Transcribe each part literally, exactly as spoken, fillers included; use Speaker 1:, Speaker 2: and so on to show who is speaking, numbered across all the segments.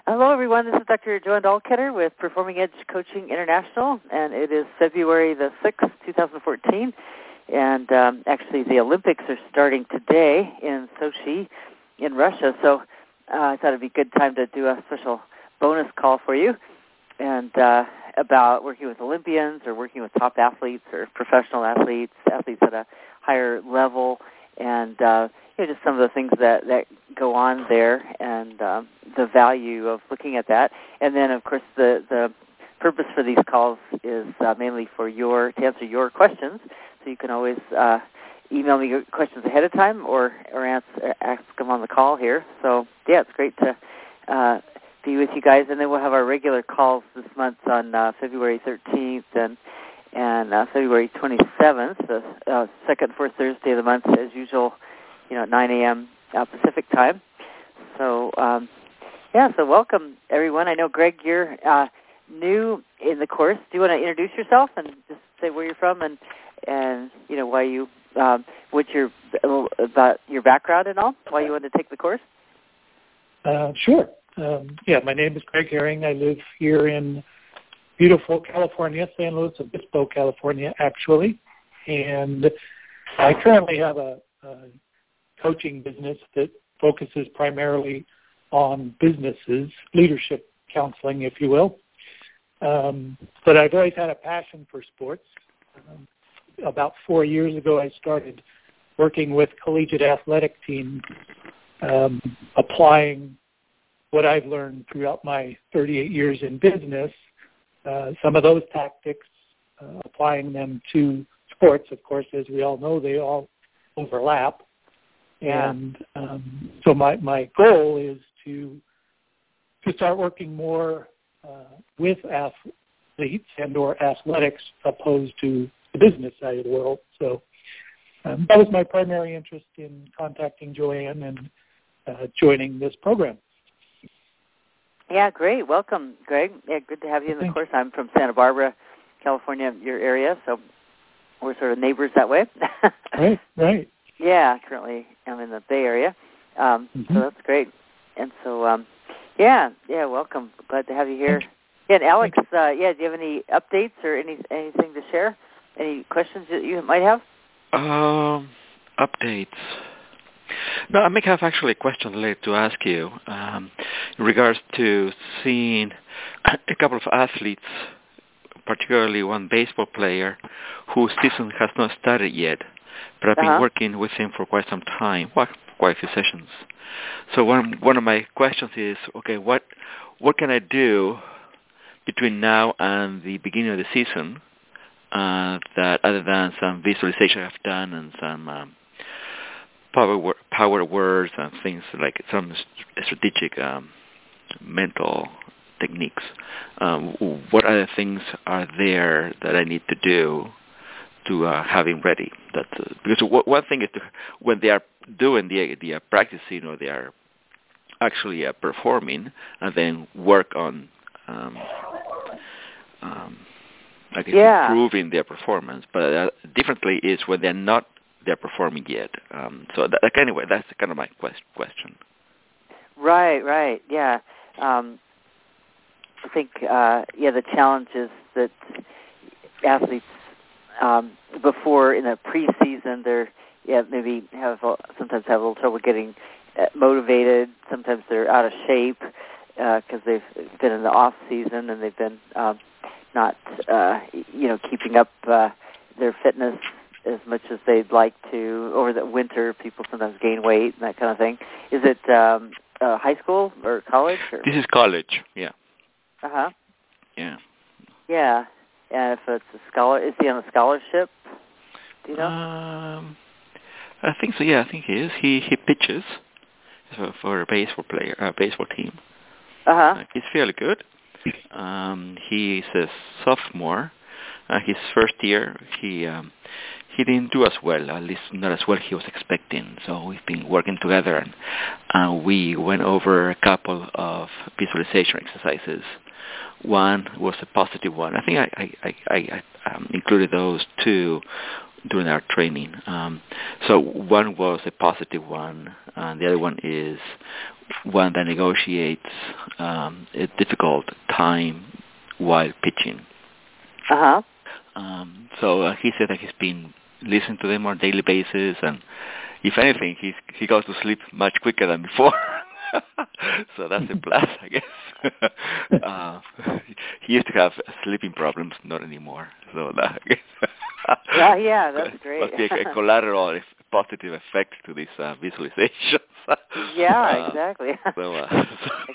Speaker 1: Hello, everyone. This is Doctor Joanne Dahlketter with Performing Edge Coaching International, and it is February the sixth, twenty fourteen. And um, actually, the Olympics are starting today in Sochi in Russia, so uh, I thought it would be a good time to do a special bonus call for you and uh, about working with Olympians or working with top athletes or professional athletes, athletes at a higher level, and uh, you know, just some of the things that, that go on there and um, the value of looking at that. And then, of course, the, the purpose for these calls is uh, mainly for your to answer your questions. So you can always uh, email me your questions ahead of time or, or answer, ask them on the call here. So, yeah, it's great to uh, be with you guys. And then we'll have our regular calls this month on uh, February thirteenth and and uh, February twenty-seventh, the uh, second, fourth Thursday of the month, as usual, you know, at nine a.m. Uh, Pacific time. So, um, yeah, so welcome, everyone. I know, Greg, you're uh, new in the course. Do you want to introduce yourself and just say where you're from and, and you know, why you, um, what's your, about your background and all, why you wanted to take the course?
Speaker 2: Uh, sure. Um, yeah, my name is Greg Herring. I live here in beautiful California, San Luis Obispo, California, actually. And I currently have a, a coaching business that focuses primarily on businesses, leadership counseling, if you will. Um, but I've always had a passion for sports. Um, about four years ago, I started working with collegiate athletic teams, um, applying what I've learned throughout my thirty-eight years in business, uh, some of those tactics, uh, applying them to sports. Of course, as we all know, they all overlap.
Speaker 1: Yeah.
Speaker 2: And um, so my, my goal is to to start working more uh, with athletes and or athletics opposed to the business side of the world. So um, that was my primary interest in contacting Joanne and uh, joining this program.
Speaker 1: Yeah, great. Welcome, Greg. Yeah, good to have you in the course. I'm from Santa Barbara, California, your area, so we're sort of neighbors that way.
Speaker 2: Right, right.
Speaker 1: Yeah, currently I'm in the Bay Area, um,
Speaker 2: mm-hmm.
Speaker 1: so that's great. And so, um, yeah, yeah, welcome. Glad to have you here. Yeah, and Alex, uh, yeah, do you have any updates or any anything to share? Any questions that you might have?
Speaker 3: Um, updates. No, I may have actually a question later to ask you um, in regards to seeing a couple of athletes, particularly one baseball player whose season has not started yet, but I've been
Speaker 1: uh-huh.
Speaker 3: working with him for quite some time, well, quite a few sessions. So one one of my questions is, okay, what what can I do between now and the beginning of the season uh, that other than some visualization I've done and some um, power power words and things like some strategic um, mental techniques. Um, what other things are there that I need to do to uh, have him ready? That uh, because w- one thing is to, when they are doing the the uh, practicing or they are actually uh, performing, and then work on um, um, I guess
Speaker 1: yeah.
Speaker 3: improving their performance. But uh, differently is when they're not they're performing yet. Um, so that, like, anyway, that's kind of my quest- question.
Speaker 1: Right, right, yeah. Um, I think uh, yeah, the challenge is that athletes um, before in the preseason, they're yeah maybe have sometimes have a little trouble getting uh, motivated. Sometimes they're out of shape because uh, they've been in the off season and they've been um, not uh, you know keeping up uh, their fitness as much as they'd like to. Over the winter, people sometimes gain weight and that kind of thing. Is it um, uh, high school or college? Or?
Speaker 3: This is college, yeah.
Speaker 1: Uh huh.
Speaker 3: Yeah.
Speaker 1: Yeah. And if it's a scholar, is he on a scholarship? Do you know?
Speaker 3: Um, I think so. Yeah, I think he is. He he pitches for, for a baseball player, a baseball team.
Speaker 1: Uh-huh.
Speaker 3: Uh, he's fairly good. Um, he's a sophomore. Uh, his first year, he um, he didn't do as well, at least not as well he was expecting. So we've been working together, and uh, we went over a couple of visualization exercises. One was a positive one. I think I, I, I, I um, included those two during our training. Um, so one was a positive one, and the other one is one that negotiates um, a difficult time while pitching.
Speaker 1: Uh-huh.
Speaker 3: Um, so uh, he said that he's been listening to them on a daily basis, and if anything, he's, he goes to sleep much quicker than before. So that's a plus, I guess. uh, he used to have sleeping problems, not anymore. So that,
Speaker 1: yeah, yeah, that's great.
Speaker 3: Must be a, a collateral positive effect to these uh, visualizations.
Speaker 1: Yeah,
Speaker 3: uh,
Speaker 1: exactly.
Speaker 3: So, uh,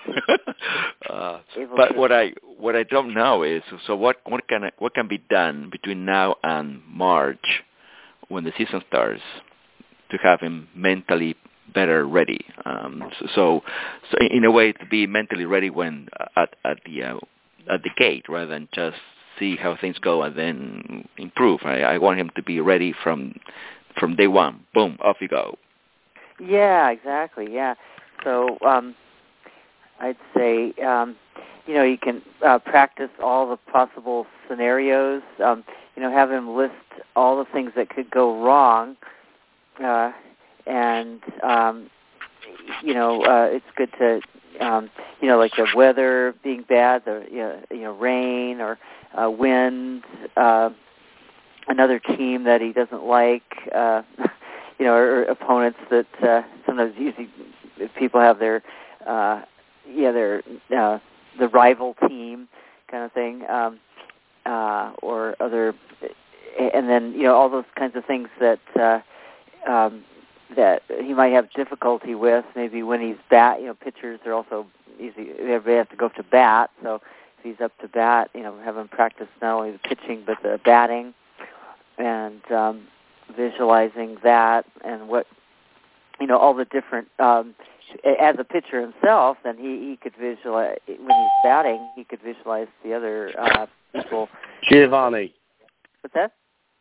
Speaker 3: so, uh, but what I what I don't know is so what what can what can be done between now and March when the season starts to have him mentally better ready. Um, so, so, so in a way, to be mentally ready when uh, at at the uh, at the gate, rather than just see how things go and then improve. I, I want him to be ready from from day one. Boom, off you go.
Speaker 1: Yeah, exactly. Yeah. So um, I'd say um, you know you can uh, practice all the possible scenarios. Um, you know, have him list all the things that could go wrong. Uh, and, um, you know, uh, it's good to, um, you know, like the weather being bad, the, you know, you know rain or uh, wind, uh, another team that he doesn't like, uh, you know, or, or opponents that uh, sometimes usually people have their, uh, yeah, their, uh, the rival team kind of thing, um, uh, or other, and then, you know, all those kinds of things that, uh, um, that he might have difficulty with, maybe when he's bat, you know, pitchers are also easy, everybody has to go up to bat, so if he's up to bat, you know, have him practice not only the pitching but the batting, and um, visualizing that, and what, you know, all the different, um, as a pitcher himself, then he, he could visualize, when he's batting, he could visualize the other uh, people.
Speaker 4: Giovanni.
Speaker 1: What's that?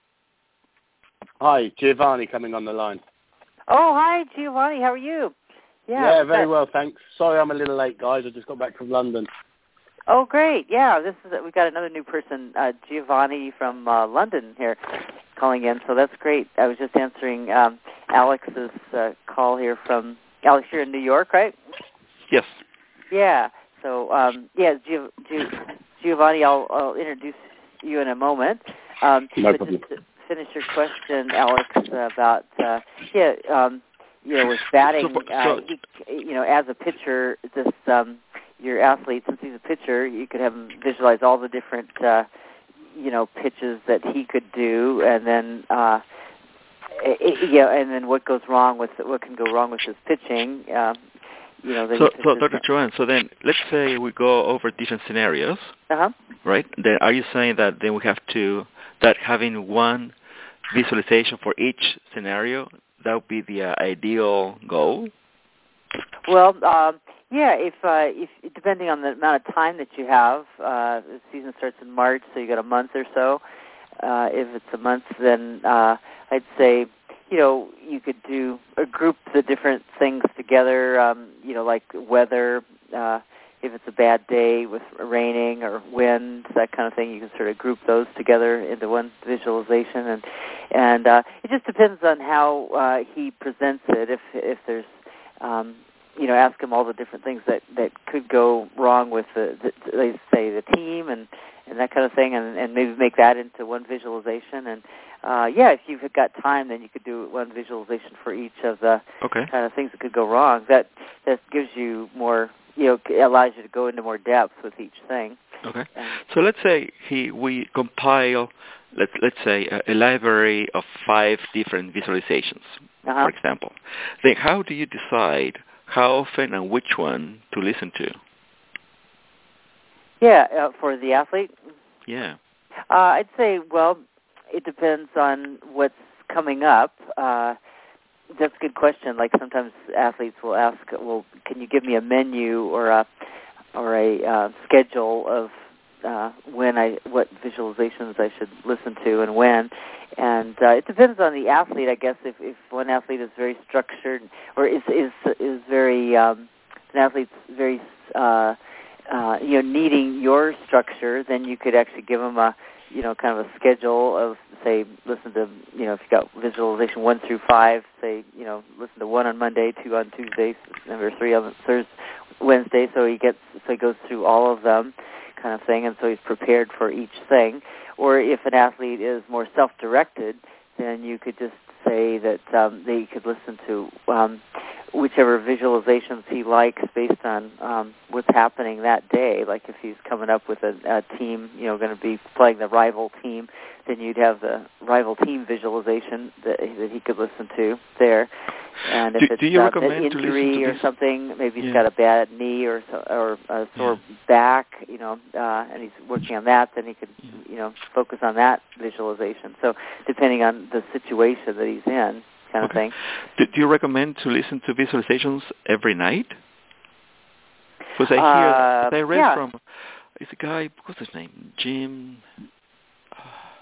Speaker 4: Hi, Giovanni coming on the line.
Speaker 1: Oh, hi, Giovanni. How are you?
Speaker 4: Yeah, yeah very that? well, thanks. Sorry I'm a little late, guys. I just got back from London.
Speaker 1: Oh, great. Yeah, this is we got another new person, uh, Giovanni from uh, London here calling in, so that's great. I was just answering um, Alex's uh, call here from, Alex, you're in New York, right?
Speaker 3: Yes.
Speaker 1: Yeah. So, um, yeah, Gio- Gio- Giovanni, I'll, I'll introduce you in a moment. Um,
Speaker 4: no
Speaker 1: but
Speaker 4: problem.
Speaker 1: Just, finish your question, Alex, uh, about uh, yeah, um, you know, with batting. Uh, he, you know, as a pitcher, this um, your athlete, since he's a pitcher, you could have him visualize all the different, uh, you know, pitches that he could do, and then, uh, it, yeah, and then what goes wrong with what can go wrong with his pitching. Uh, you know,
Speaker 3: so, so Doctor Joanne, so then let's say we go over different scenarios,
Speaker 1: uh-huh.
Speaker 3: right? Then are you saying that then we have to that having one visualization for each scenario, that would be the uh, ideal goal?
Speaker 1: Well, um, yeah, if, uh, if depending on the amount of time that you have, uh, the season starts in March, so you got a month or so. Uh, if it's a month, then uh, I'd say, you know, you could do uh, group the different things together, um, you know, like weather, uh, if it's a bad day with raining or wind, that kind of thing, you can sort of group those together into one visualization, and and uh, it just depends on how uh, he presents it. If if there's, um, you know, ask him all the different things that, that could go wrong with the, the let's say the team and, and that kind of thing, and, and maybe make that into one visualization. And uh, yeah, if you've got time, then you could do one visualization for each of the
Speaker 3: okay.
Speaker 1: kind of things that could go wrong. That that gives you more. You know, allows you to go into more depth with each thing.
Speaker 3: Okay. So let's say he we compile, let's let's say a, a library of five different visualizations,
Speaker 1: uh-huh.
Speaker 3: for example. Then how do you decide how often and which one to listen to?
Speaker 1: Yeah, uh, for the athlete.
Speaker 3: Yeah.
Speaker 1: Uh, I'd say, well, it depends on what's coming up. Uh, That's a good question. Like sometimes athletes will ask, "Well, can you give me a menu or a or a uh, schedule of uh, when I what visualizations I should listen to and when?" And uh, it depends on the athlete, I guess. If if one athlete is very structured or is is is very um, an athlete's very uh, uh, you know needing your structure, then you could actually give them a you know, kind of a schedule of, say, listen to, you know, if you got visualization one through five, say, you know, listen to one on Monday, two on Tuesday, number three on Thursday, Wednesday. So he gets, so he goes through all of them, kind of thing, and so he's prepared for each thing. Or if an athlete is more self-directed, then you could just say that um, they could listen to um, whichever visualizations he likes based on um, what's happening that day. Like if he's coming up with a, a team, you know, going to be playing the rival team, then you'd have the rival team visualization that, that he could listen to there. And if
Speaker 3: do,
Speaker 1: it's
Speaker 3: do you
Speaker 1: uh,
Speaker 3: recommend
Speaker 1: an injury
Speaker 3: to
Speaker 1: or
Speaker 3: this?
Speaker 1: something, maybe he's
Speaker 3: yeah.
Speaker 1: got a bad knee or or a sore
Speaker 3: yeah.
Speaker 1: back, you know, uh, and he's working on that, then he could,
Speaker 3: yeah.
Speaker 1: you know, focus on that visualization. So depending on the situation that he's in, kind
Speaker 3: okay.
Speaker 1: of thing.
Speaker 3: Do, do you recommend to listen to visualizations every night? Because I hear,
Speaker 1: Uh,
Speaker 3: I read
Speaker 1: yeah.
Speaker 3: from, it's a guy, what's his name? Jim, uh,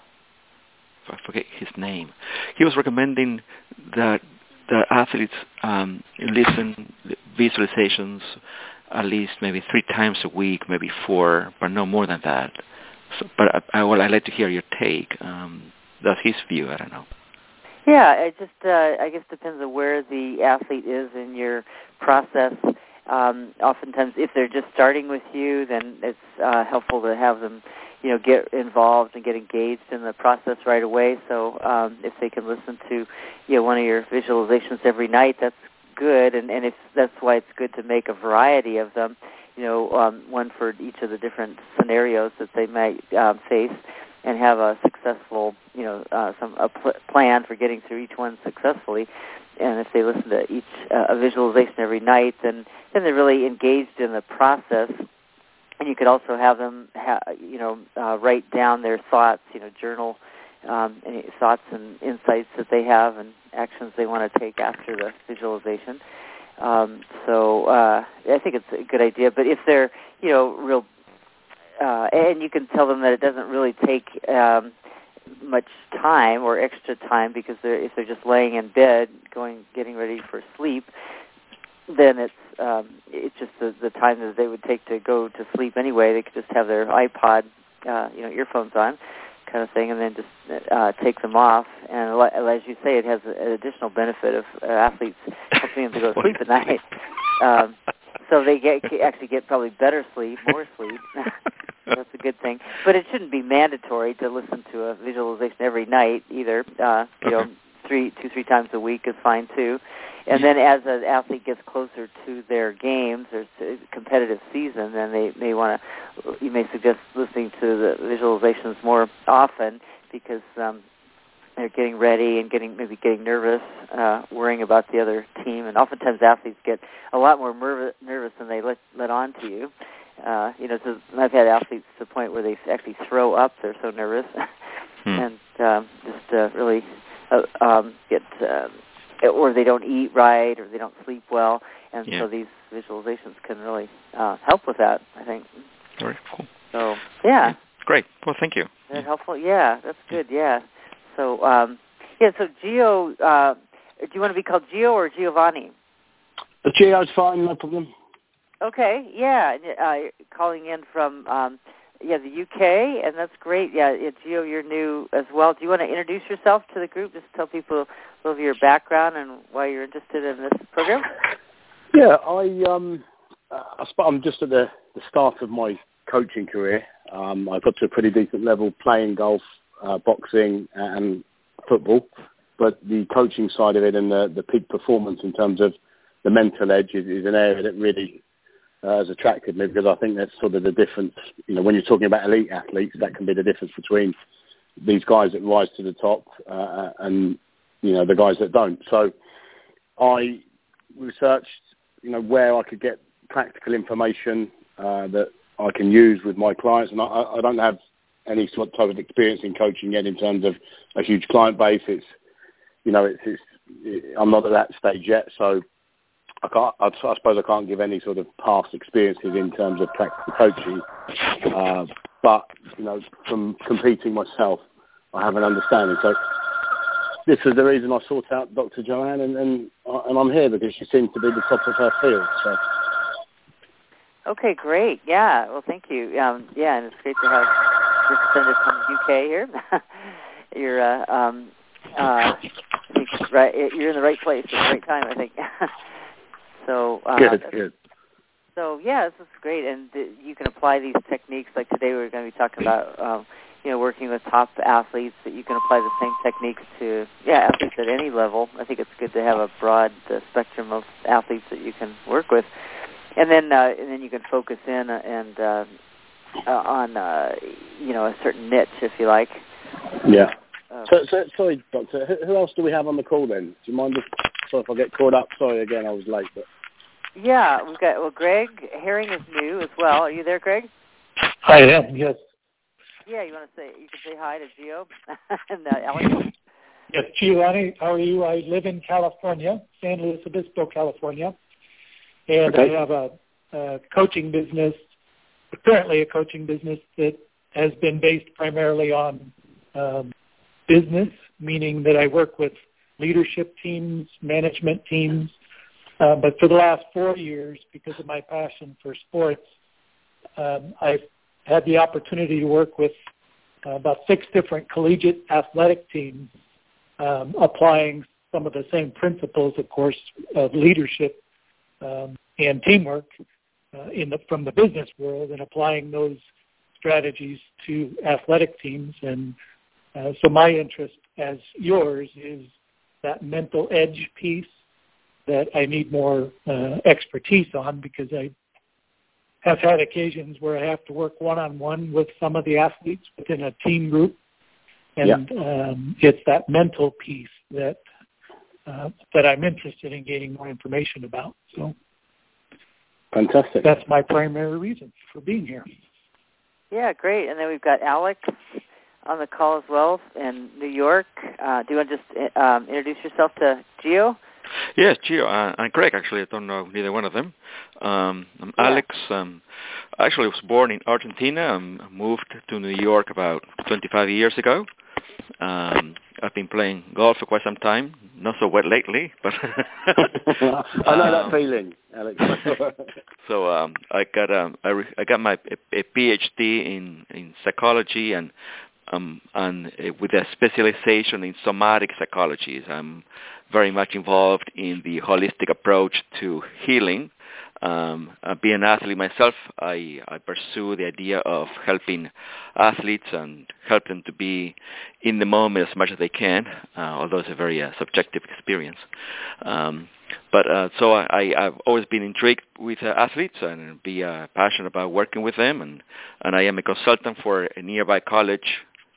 Speaker 3: I forget his name. He was recommending that the athletes um, listen visualizations at least maybe three times a week, maybe four, but no more than that. So, but I, I, well, I'd like to hear your take. Um, that's his view. I don't know.
Speaker 1: Yeah, it just uh, I guess depends on where the athlete is in your process. Um, oftentimes, if they're just starting with you, then it's uh, helpful to have them, you know, get involved and get engaged in the process right away. So um, if they can listen to, you know, one of your visualizations every night, that's good. And, and if that's why it's good to make a variety of them, you know, um, one for each of the different scenarios that they might um, face, and have a successful, you know, uh, some a pl- plan for getting through each one successfully. And if they listen to each uh, a visualization every night, then then they're really engaged in the process. And you could also have them, ha- you know, uh, write down their thoughts, you know, journal um, any thoughts and insights that they have and actions they want to take after the visualization. Um, so uh, I think it's a good idea. But if they're, you know, real, uh, and you can tell them that it doesn't really take um, much time or extra time, because they're, if they're just laying in bed, going, getting ready for sleep, then it's um, it's just the, the time that they would take to go to sleep anyway. They could just have their iPod, uh, you know, earphones on, kind of thing, and then just uh, take them off. And as you say, it has an additional benefit of uh, athletes helping them to go to sleep at night. Um, so they get actually get probably better sleep, more sleep. That's a good thing. But it shouldn't be mandatory to listen to a visualization every night either. Uh, you okay. know, three, two, three times a week is fine too. And then as an athlete gets closer to their games or competitive season, then they may want to, you may suggest listening to the visualizations more often, because um, they're getting ready and getting maybe getting nervous, uh, worrying about the other team. And oftentimes athletes get a lot more nervous, nervous than they let, let on to you. Uh, you know, so I've had athletes to the point where they actually throw up. They're so nervous. hmm. And um, just uh, really uh, um, get... Uh, or they don't eat right, or they don't sleep well, and yeah. so these visualizations can really uh, help with that, I think.
Speaker 3: Very cool.
Speaker 1: So, yeah.
Speaker 3: yeah. Great. Well, thank you.
Speaker 1: Is that yeah. helpful? Yeah, that's good, yeah. So, um, yeah, so Gio, uh, do you want to be called Gio or Giovanni?
Speaker 4: Uh, Gio's fine, no problem.
Speaker 1: Okay, yeah, uh, calling in from... Um, Yeah, the U K, and that's great. Yeah, yeah, Gio, you're new as well. Do you want to introduce yourself to the group? Just tell people a little of your background and why you're interested in this program.
Speaker 4: Yeah, I um, I sp- I'm just at the, the start of my coaching career. Um, I got to a pretty decent level playing golf, uh, boxing, and football. But the coaching side of it and the, the peak performance in terms of the mental edge is, is an area that really Uh, has attracted me, because I think that's sort of the difference. You know, when you're talking about elite athletes, that can be the difference between these guys that rise to the top uh, and, you know, the guys that don't. So I researched, you know, where I could get practical information uh, that I can use with my clients. And I, I don't have any sort of type of experience in coaching yet in terms of a huge client base. It's, you know, it's, it's it, I'm not at that stage yet. So I can't. I, I suppose I can't give any sort of past experiences in terms of practical coaching, uh, but you know, from competing myself, I have an understanding. So this is the reason I sought out Doctor Joanne, and and, and I'm here because she seems to be the top of her field. So.
Speaker 1: Okay, great. Yeah. Well, thank you. Um, yeah, and it's great to have representative from the U K here. you're uh, um, uh, I think right. You're in the right place at the right time, I think. so uh,
Speaker 4: good, good.
Speaker 1: So yeah, this is great, and th- you can apply these techniques. Like today, we're going to be talking about um, you know working with top athletes. That you can apply the same techniques to yeah athletes at any level. I think it's good to have a broad uh, spectrum of athletes that you can work with, and then uh, and then you can focus in uh, and uh, uh, on uh, you know a certain niche, if you like.
Speaker 4: Yeah.
Speaker 1: Uh,
Speaker 4: so, so, sorry, Doctor. Who, who else do we have on the call then? Do you mind if, sorry if I get caught up? Sorry again, I was late. But
Speaker 1: yeah, we've got well, Greg Herring is new as well. Are you there, Greg?
Speaker 2: I am. Yes.
Speaker 1: Yeah, you want to say you can say hi to Gio and uh, Alex.
Speaker 2: Yes, Giovanni, how are you? I live in California, San Luis Obispo, California, and
Speaker 4: okay.
Speaker 2: I have a, a coaching business, currently a coaching business that has been based primarily on um, business, meaning that I work with leadership teams, management teams, uh, but for the last four years, because of my passion for sports, um, I've had the opportunity to work with uh, about six different collegiate athletic teams, um, applying some of the same principles, of course, of leadership um, and teamwork uh, in the, from the business world, and applying those strategies to athletic teams. And uh, so my interest, as yours, is that mental edge piece that I need more uh, expertise on, because I have had occasions where I have to work one-on-one with some of the athletes within a team group, and yeah. um, it's that mental piece that uh, that I'm interested in gaining more information about. So,
Speaker 4: fantastic.
Speaker 2: That's my primary reason for being here.
Speaker 1: Yeah, great. And then we've got Alex on the call as well in New York. Uh, do you want to just um, introduce yourself to Gio?
Speaker 3: Yes, Gio uh, and Greg. Actually, I don't know neither one of them. Um, I'm yeah. Alex. Um, actually, I was born in Argentina. Um, moved to New York about twenty-five years ago. Um, I've been playing golf for quite some time. Not so well lately, but
Speaker 4: I know um, that feeling, Alex.
Speaker 3: so um, I got um, I, re- I got my a, a PhD in, in psychology and um, and uh, with a specialization in somatic psychology. I'm very much involved in the holistic approach to healing. Um, uh, being an athlete myself, I, I pursue the idea of helping athletes and help them to be in the moment as much as they can, uh, although it's a very uh, subjective experience. Um, but uh, so I, I've always been intrigued with uh, athletes and be uh, passionate about working with them, and, and I am a consultant for a nearby college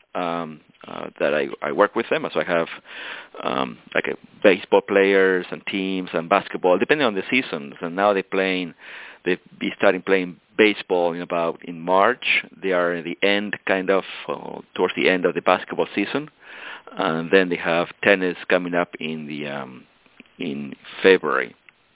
Speaker 3: um, uh, that I, I work with them. So I have um, like a baseball players and teams and basketball, depending on the seasons. And now they're playing, they'll be starting playing baseball in about in March. They are in the end, kind of uh, towards the end of the basketball season, and then they have tennis coming up in the um, in February.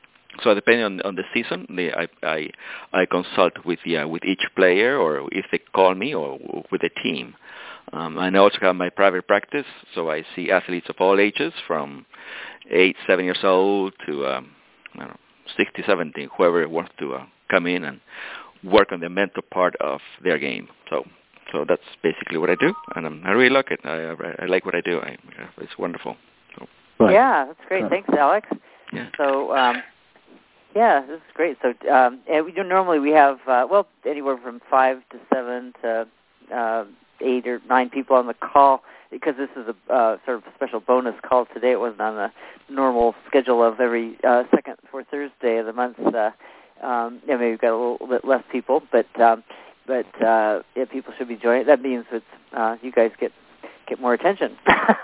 Speaker 3: So depending on, on the season, they, I, I I consult with the, uh, with each player, or if they call me, or with the team. Um, and I also have my private practice, so I see athletes of all ages, from eight, seven years old to um, I don't know, sixty, seventy, whoever wants to uh, come in and work on the mental part of their game. So, so that's basically what I do, and um, I really like it. I, I like what I do. I, it's wonderful. So.
Speaker 1: Right. Yeah, that's great. Thanks, Alex.
Speaker 3: Yeah.
Speaker 1: So. Um, Yeah, this is great. So, um, and we do, normally we have uh, well anywhere from five to seven to uh, eight or nine people on the call, because this is a uh, sort of special bonus call today. It wasn't on the normal schedule of every uh, second fourth Thursday of the month. Uh, um, yeah, maybe we've got a little bit less people, but um, but uh, yeah, people should be joining. That means that uh, you guys get get more attention,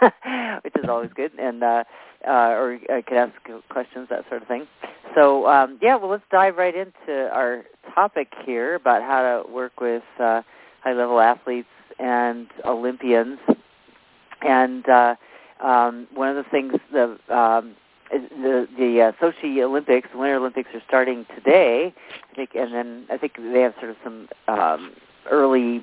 Speaker 1: which is always good, and uh, uh, or I could ask questions, that sort of thing. So, um, yeah, well, let's dive right into our topic here about how to work with uh, high-level athletes and Olympians. And uh, um, one of the things, the um, the, the uh, Sochi Olympics, the Winter Olympics, are starting today, I think, and then I think they have sort of some um, early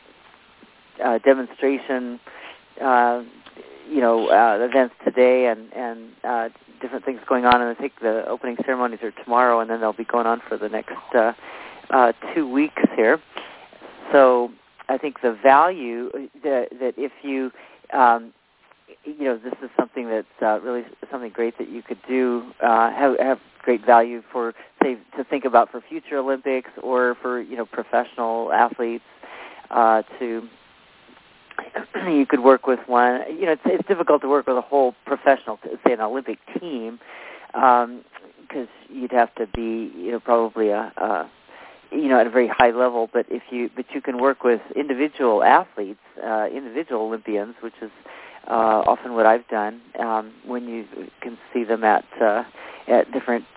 Speaker 1: uh, demonstration uh, you know, uh, events today, and, and uh, different things going on. And I think the opening ceremonies are tomorrow, and then they'll be going on for the next uh, uh, two weeks here. So I think the value that, that if you, um, you know, this is something that's uh, really something great that you could do, uh, have, have great value for, say, to think about for future Olympics or for, you know, professional athletes uh, to, you could work with one, you know, it's, it's difficult to work with a whole professional, say an Olympic team, um, because you'd have to be, you know, probably a, a you know, at a very high level, but if you, but you can work with individual athletes, uh, individual Olympians, which is uh, often what I've done um, when you can see them at uh, at different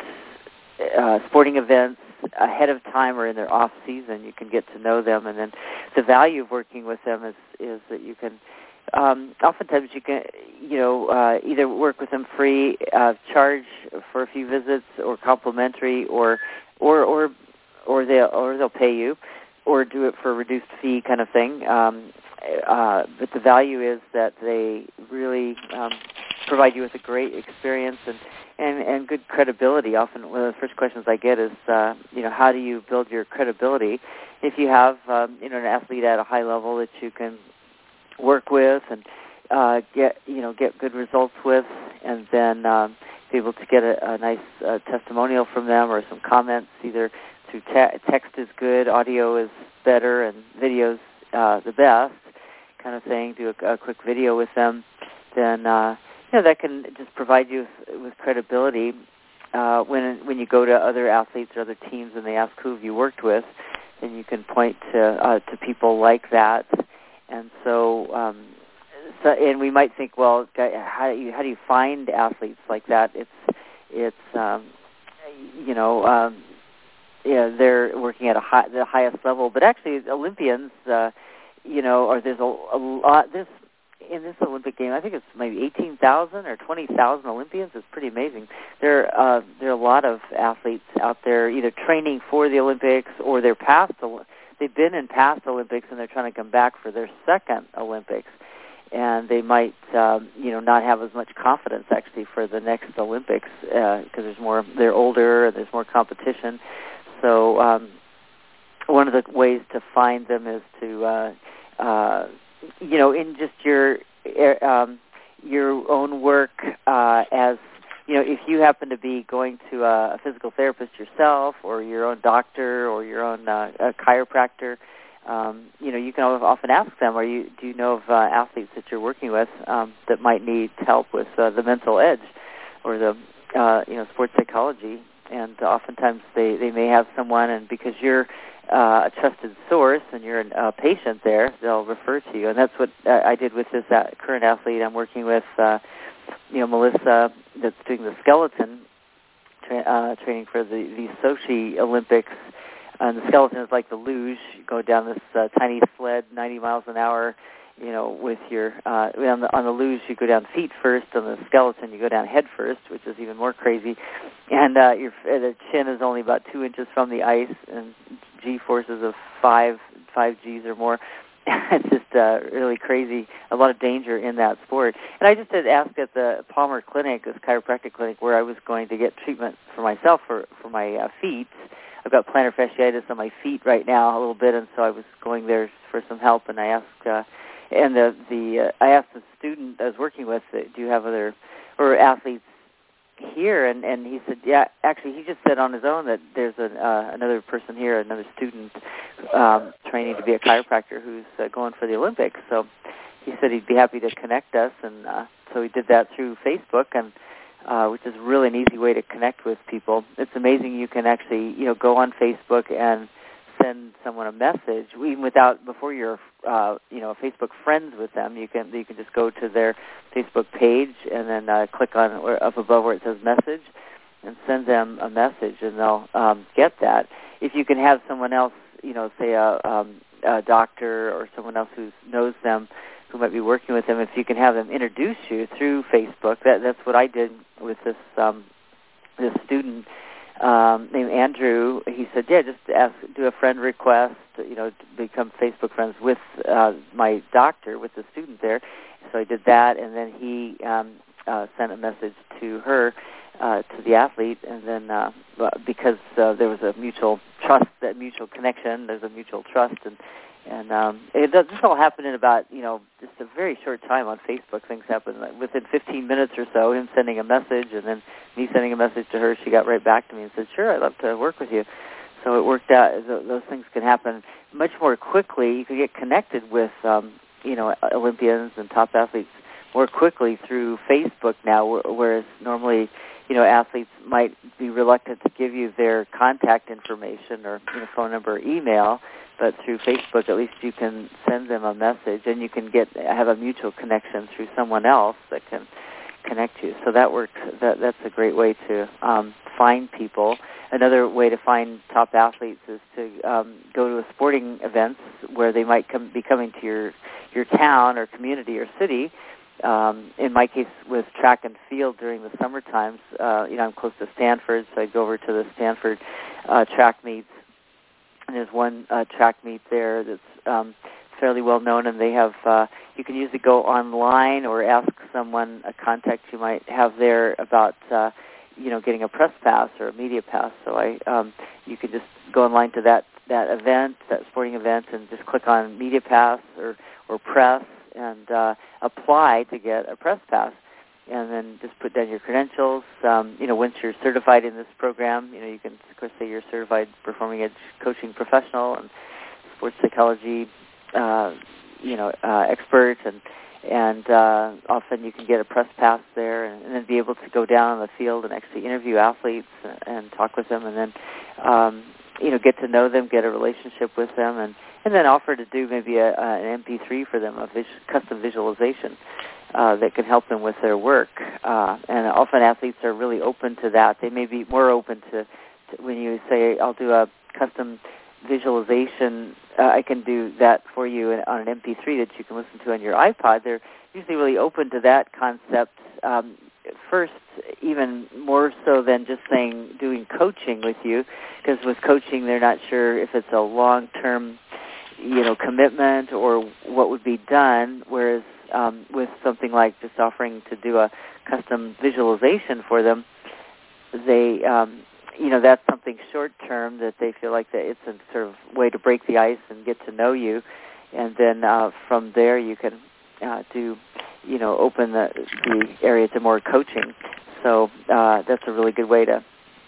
Speaker 1: uh, sporting events ahead of time or in their off season. You can get to know them, and then the value of working with them is is that you can. Um, oftentimes, you can, you know, uh, either work with them free, uh, charge for a few visits, or complimentary, or or or or they'll or they'll pay you, or do it for a reduced fee kind of thing. Um, uh, but the value is that they really um, provide you with a great experience and, and, and good credibility. Often one of the first questions I get is, uh, you know, how do you build your credibility? If you have, um, you know, an athlete at a high level that you can work with and uh, get, you know, get good results with, and then um, be able to get a, a nice uh, testimonial from them or some comments, either through te- text is good, audio is better, and video's uh, the best, kind of thing. Do a, a quick video with them, then uh, you know that can just provide you with, with credibility uh, when when you go to other athletes or other teams and they ask who have you worked with, then you can point to uh, to people like that, and so. Um, So, and we might think, well, how do you how do you find athletes like that? It's it's um, you know um, yeah they're working at a high, the highest level, but actually Olympians, uh, you know, or there's a, a lot this in this Olympic game. I think it's maybe eighteen thousand or twenty thousand Olympians. It's pretty amazing. There uh, there are a lot of athletes out there either training for the Olympics or they're past. They've been in past Olympics and they're trying to come back for their second Olympics. And they might, um, you know, not have as much confidence actually for the next Olympics because uh, there's more. They're older and there's more competition. So um, one of the ways to find them is to, uh, uh, you know, in just your um, your own work uh, as you know, if you happen to be going to a, a physical therapist yourself, or your own doctor, or your own uh, a chiropractor. Um, you know, you can often ask them, "Are you? Do you know of uh, athletes that you're working with um, that might need help with uh, the mental edge, or the uh, you know sports psychology?" And oftentimes they, they may have someone, and because you're uh, a trusted source and you're a uh, patient there, they'll refer to you. And that's what uh, I did with this uh, current athlete I'm working with. Uh, you know, Melissa, that's doing the skeleton tra- uh, training for the the Sochi Olympics. And the skeleton is like the luge. You go down this uh, tiny sled, ninety miles an hour, you know, with your, uh, on the, on the luge you go down feet first, on the skeleton you go down head first, which is even more crazy. And uh, your the chin is only about two inches from the ice, and G-forces of five, five Gs or more. It's just uh, really crazy, a lot of danger in that sport. And I just had asked at the Palmer Clinic, this chiropractic clinic, where I was going to get treatment for myself for, for my uh, feet. I've got plantar fasciitis on my feet right now a little bit, and so I was going there for some help. And I asked, uh, and the the uh, I asked the student I was working with, uh, do you have other or athletes here? And and he said, yeah. Actually, he just said on his own that there's an, uh, another person here, another student um, training to be a chiropractor who's uh, going for the Olympics. So he said he'd be happy to connect us, and uh, so we did that through Facebook and. Uh, which is really an easy way to connect with people. It's amazing you can actually, you know, go on Facebook and send someone a message, even without before you're, uh, you know, Facebook friends with them. You can you can just go to their Facebook page and then uh, click on or up above where it says message, and send them a message, and they'll um, get that. If you can have someone else, you know, say a, um, a doctor or someone else who knows them, who might be working with them, if you can have them introduce you through Facebook. That, that's what I did with this um, this student um, named Andrew. He said, yeah, just ask, do a friend request, you know, to become Facebook friends with uh, my doctor, with the student there. So I did that, and then he um, uh, sent a message to her uh, to the athlete, and then uh, because uh, there was a mutual trust, that mutual connection, there's a mutual trust, and and um, it does, this all happened in about, you know, just a very short time on Facebook. Things happened like within fifteen minutes or so, him sending a message, and then me sending a message to her. She got right back to me and said, sure, I'd love to work with you. So it worked out. Those things can happen much more quickly. You can get connected with, um, you know, Olympians and top athletes more quickly through Facebook now, whereas normally, you know, athletes might be reluctant to give you their contact information or, you know, phone number or email, but through Facebook, at least you can send them a message, and you can get have a mutual connection through someone else that can connect you. So that works. That that's a great way to um, find people. Another way to find top athletes is to um, go to a sporting events where they might come, be coming to your your town or community or city. Um, in my case, with track and field during the summer times, uh, you know, I'm close to Stanford, so I'd go over to the Stanford uh, track meets. And there's one uh, track meet there that's um, fairly well known, and they have, uh, you can usually go online or ask someone, a contact you might have there about, uh, you know, getting a press pass or a media pass. So I, um, you can just go online to that, that event, that sporting event, and just click on media pass or, or press, and uh, apply to get a press pass, and then just put down your credentials. Um, you know, once you're certified in this program, you know, you can, of course, say you're certified performing edge coaching professional and sports psychology, uh, you know, uh, expert, and and uh, often you can get a press pass there, and, and then be able to go down on the field and actually interview athletes and, and talk with them, and then um, you know, get to know them, get a relationship with them, and, and then offer to do maybe a, a, an M P three for them, a vis- custom visualization uh, that can help them with their work. Uh, and often athletes are really open to that. They may be more open to, to when you say, I'll do a custom visualization, uh, I can do that for you on an M P three that you can listen to on your iPod. They're usually really open to that concept. Um, first, even more so than just saying doing coaching with you, because with coaching they're not sure if it's a long-term, you know, commitment or what would be done, whereas um, with something like just offering to do a custom visualization for them, they, um, you know, that's something short-term that they feel like that it's a sort of way to break the ice and get to know you, and then uh, from there you can uh, do, you know, open the, the area to more coaching. So uh, that's a really good way to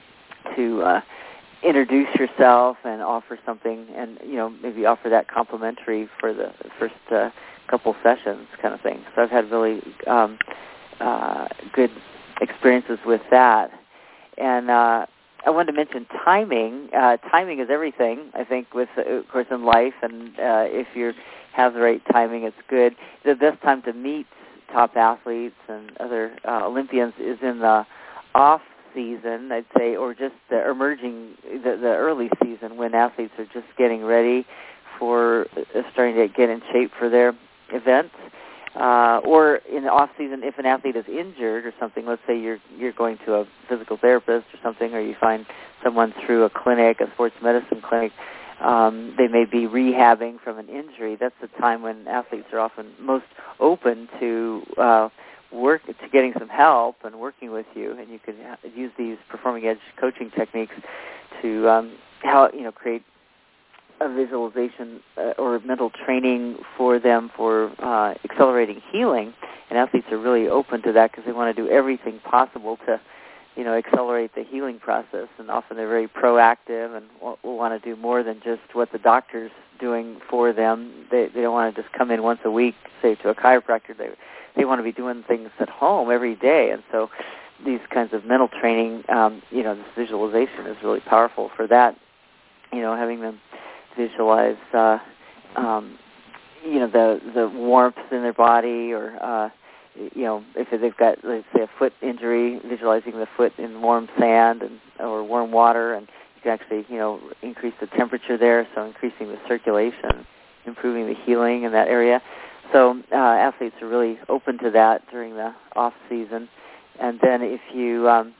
Speaker 1: to uh, introduce yourself and offer something, and, you know, maybe offer that complimentary for the first uh, couple sessions kind of thing. So I've had really um, uh, good experiences with that. And uh, I wanted to mention timing. Uh, timing is everything, I think, with, uh, of course, in life, and uh, if you have the right timing, it's good. The best time to meet top athletes and other uh, Olympians is in the off season, I'd say, or just the emerging, the, the early season when athletes are just getting ready for uh, starting to get in shape for their events. Uh, or in the off season, if an athlete is injured or something, let's say you're you're going to a physical therapist or something, or you find someone through a clinic, a sports medicine clinic, um, they may be rehabbing from an injury. That's the time when athletes are often most open to uh, work, to getting some help and working with you. And you can use these performing edge coaching techniques to um, help, you know, create a visualization uh, or mental training for them for uh, accelerating healing. And athletes are really open to that because they want to do everything possible to, you know, accelerate the healing process. And often they're very proactive and will, will want to do more than just what the doctor's doing for them. They they don't want to just come in once a week, say, to a chiropractor. They they want to be doing things at home every day. And so these kinds of mental training, um, you know, this visualization is really powerful for that, you know, having them visualize, uh, um, you know, the the warmth in their body, or uh, you know, if they've got, let's say, a foot injury, visualizing the foot in warm sand and or warm water, and you can actually, you know, increase the temperature there, so increasing the circulation, improving the healing in that area. So uh, athletes are really open to that during the off season, and then if you, um,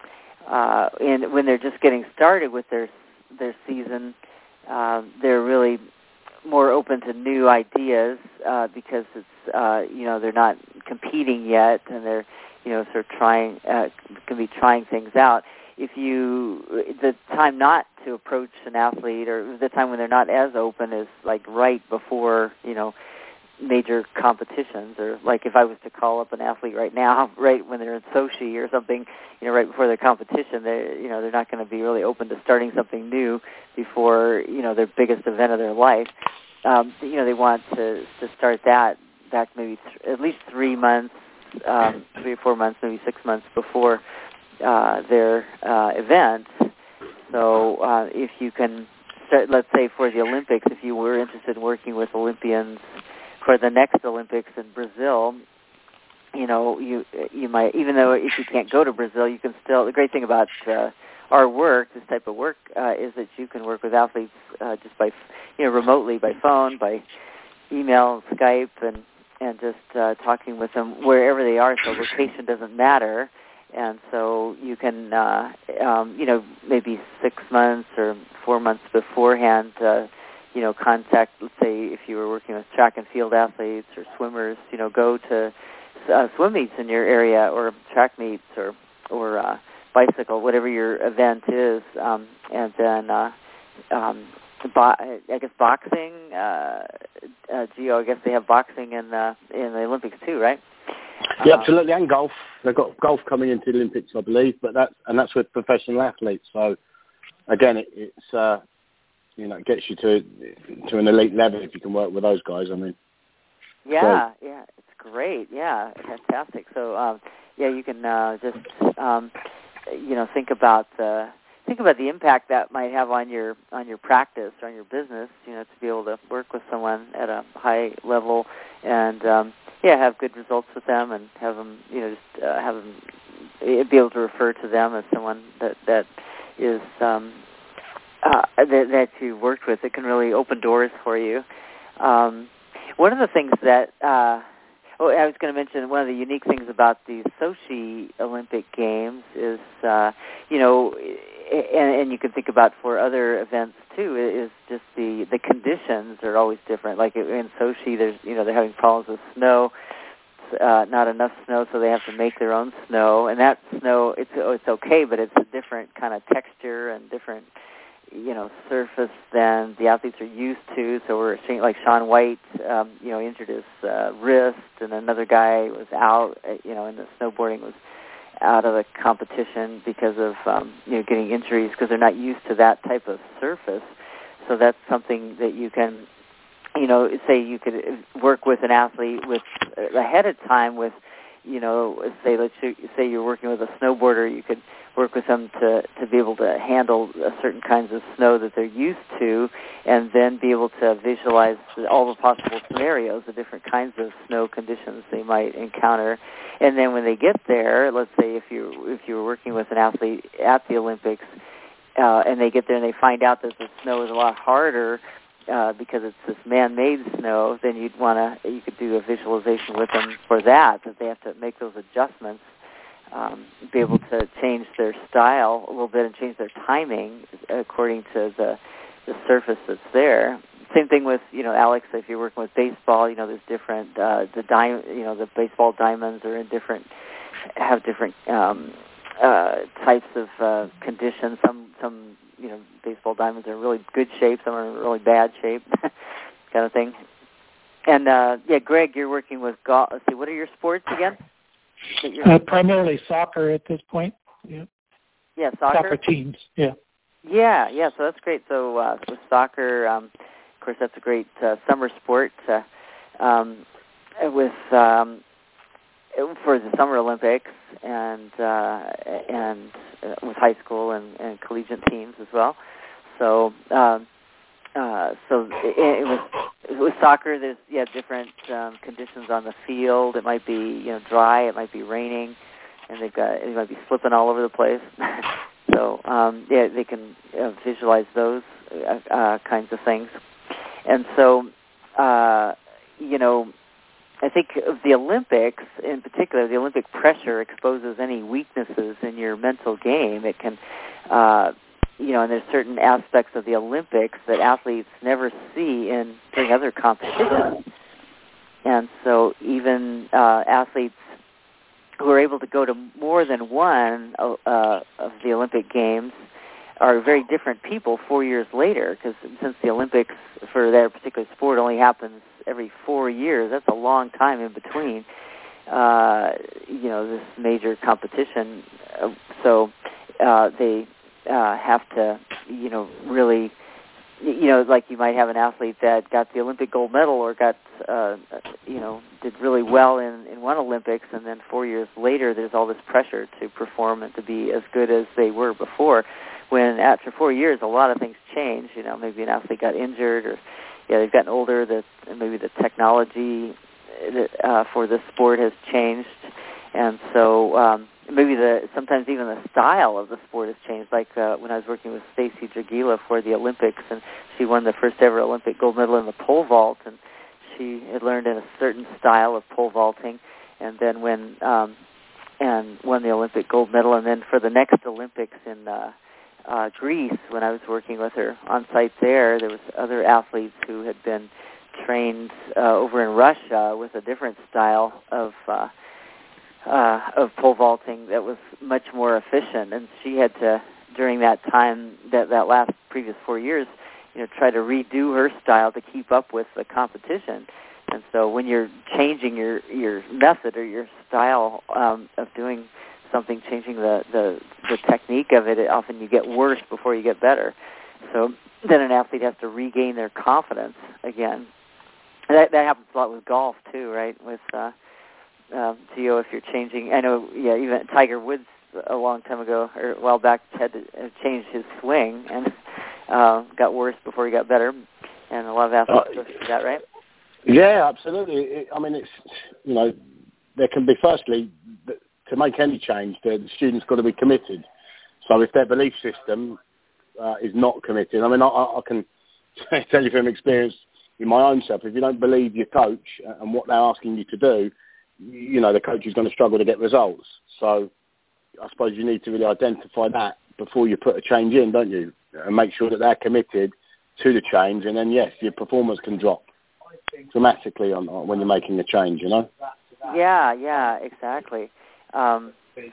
Speaker 1: uh, in when they're just getting started with their their season. Uh, they're really more open to new ideas uh, because it's uh, you know, they're not competing yet, and they're you know, sort of trying, uh, can be trying things out. If you, the time not to approach an athlete, or the time when they're not as open, is like right before, you know, major competitions, or like if I was to call up an athlete right now, right when they're in Sochi or something, you know, right before their competition, they, you know, they're not going to be really open to starting something new before, you know, their biggest event of their life. Um, you know, they want to to start that back maybe th- at least three months, um, three or four months, maybe six months before uh, their uh, event. So uh, if you can start, let's say for the Olympics, if you were interested in working with Olympians for the next Olympics in Brazil, you know, you you might, even though if you can't go to Brazil, you can still, the great thing about uh, our work, this type of work, uh, is that you can work with athletes uh, just by, you know, remotely, by phone, by email, Skype, and, and just uh, talking with them wherever they are, so location doesn't matter. And so you can, uh, um, you know, maybe six months or four months beforehand, uh, you know, contact, let's say if you were working with track and field athletes or swimmers, you know, go to uh, swim meets in your area, or track meets, or, or uh, bicycle, whatever your event is, um, and then, uh, um, bo- I guess boxing, uh, uh, Gio, I guess they have boxing in the, in the Olympics too, right?
Speaker 4: Yeah, absolutely, and golf. They've got golf coming into the Olympics, I believe, but that and that's with professional athletes. So again, it, it's uh, you know, it gets you to to an elite level if you can work with those guys. I mean,
Speaker 1: yeah,
Speaker 4: so.
Speaker 1: yeah, it's great. Yeah, fantastic. So um, yeah, you can uh, just um, you know think about the think about the impact that might have on your on your practice or on your business. You know, to be able to work with someone at a high level and um, yeah, have good results with them, and have them, you know, just uh, have them be able to refer to them as someone that that is um, uh, that, that you worked with. It can really open doors for you. Um, one of the things that uh, oh, I was going to mention, one of the unique things about these Sochi Olympic Games is, uh, you know, and, and you can think about for other events too, is just the, the conditions are always different. Like in Sochi, there's, you know, they're having problems with snow, uh, not enough snow, so they have to make their own snow. And that snow, it's it's okay, but it's a different kind of texture and different, you know, surface than the athletes are used to. So we're seeing, like Shaun White, um, you know, injured his uh, wrist, and another guy was out, uh, you know, in the snowboarding was out of the competition because of, um, you know, getting injuries because they're not used to that type of surface. So that's something that you can, you know, say you could work with an athlete with uh, ahead of time with, you know, say let's say you're working with a snowboarder, you could work with them to, to be able to handle certain kinds of snow that they're used to, and then be able to visualize all the possible scenarios, the different kinds of snow conditions they might encounter. And then when they get there, let's say if you if you were working with an athlete at the Olympics, uh, and they get there and they find out that the snow is a lot harder, Uh, because it's this man-made snow, then you'd want to, you could do a visualization with them for that, that they have to make those adjustments, um, be able to change their style a little bit and change their timing according to the the surface that's there. Same thing with, you know, Alex, if you're working with baseball, you know, there's different, uh, the di- you know, the baseball diamonds are in different, have different um, uh, types of uh, conditions. Some, some, you know, baseball diamonds are in really good shape, some are in really bad shape, kind of thing. And, uh, yeah, Greg, you're working with golf. Let's see, what are your sports again?
Speaker 2: Uh, primarily soccer at this point. Yeah,
Speaker 1: yeah soccer?
Speaker 2: Soccer teams, yeah.
Speaker 1: Yeah, yeah, so that's great. So uh, with soccer, um, of course, that's a great uh, summer sport. Uh, um, with um, for the Summer Olympics, and uh, and uh, with high school and, and collegiate teams as well. So um, uh, so it, it was with soccer. There's yeah different um, conditions on the field. It might be you know dry. It might be raining, and they've got it might be slipping all over the place. So um, yeah, they can uh, visualize those uh, uh, kinds of things. And so uh, you know. I think of the Olympics in particular, the Olympic pressure exposes any weaknesses in your mental game. It can, uh, you know, and there's certain aspects of the Olympics that athletes never see in during other competitions. And so even uh, athletes who are able to go to more than one uh, of the Olympic Games are very different people four years later, because since the Olympics for their particular sport only happens every four years, that's a long time in between, uh, you know, this major competition. Uh, so uh, they uh, have to, you know, really, you know, like you might have an athlete that got the Olympic gold medal or got, uh, you know, did really well in, in one Olympics, and then four years later there's all this pressure to perform and to be as good as they were before. When after four years, a lot of things change. You know, maybe an athlete got injured, or yeah, they've gotten older. That maybe the technology uh, for the sport has changed, and so um, maybe the sometimes even the style of the sport has changed. Like uh, when I was working with Stacy Dragila for the Olympics, and she won the first ever Olympic gold medal in the pole vault, and she had learned in a certain style of pole vaulting, and then when um, and won the Olympic gold medal, and then for the next Olympics in uh, Uh, Greece, when I was working with her on site there, there was other athletes who had been trained uh, over in Russia with a different style of uh, uh, of pole vaulting that was much more efficient, and she had to, during that time, that that last previous four years, you know, try to redo her style to keep up with the competition. And so when you're changing your your method or your style um, of doing something, changing the, the, the technique of it, it, often you get worse before you get better. So then an athlete has to regain their confidence again. And that, that happens a lot with golf too, right? With uh, uh, Gio, if you're changing, I know, yeah, even Tiger Woods a long time ago, or a while back, had to change his swing and uh, got worse before he got better. And a lot of athletes uh, go through that, right?
Speaker 4: Yeah, absolutely. It, I mean, it's, you know, there can be, firstly, to make any change, the, the student's got to be committed. So if their belief system uh, is not committed, I mean, I, I can tell you from experience in my own self, if you don't believe your coach and what they're asking you to do, you know, the coach is going to struggle to get results. So I suppose you need to really identify that before you put a change in, don't you? And make sure that they're committed to the change. And then, yes, your performance can drop dramatically on, on when you're making a change, you know?
Speaker 1: Yeah, yeah, exactly. Um,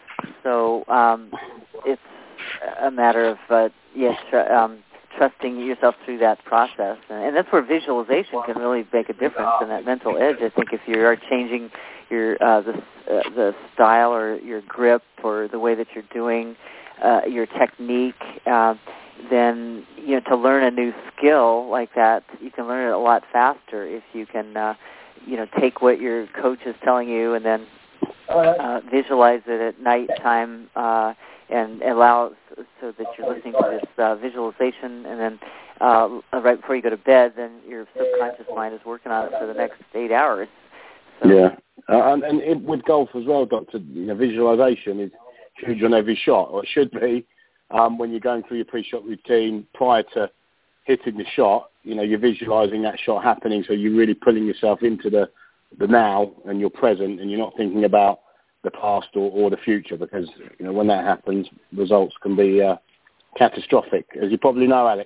Speaker 1: so um, it's a matter of, uh, yes, tr- um, trusting yourself through that process. And, and that's where visualization can really make a difference in that mental edge. I think if you are changing your uh, the, uh, the style or your grip or the way that you're doing uh, your technique, uh, then, you know, to learn a new skill like that, you can learn it a lot faster if you can, uh, you know, take what your coach is telling you and then Uh, visualize it at nighttime uh, and allow so that you're listening to this uh, visualization, and then uh, right before you go to bed, then your subconscious mind is working on it for the next eight hours. So.
Speaker 4: Yeah, uh, and, and it, with golf as well, Doctor, you know, visualization is huge on every shot, or it should be. Um, when you're going through your pre-shot routine prior to hitting the shot, you know, you're visualizing that shot happening, so you're really pulling yourself into the the now and you're present, and you're not thinking about the past or, or the future, because, you know, when that happens, results can be uh, catastrophic, as you probably know, Alex.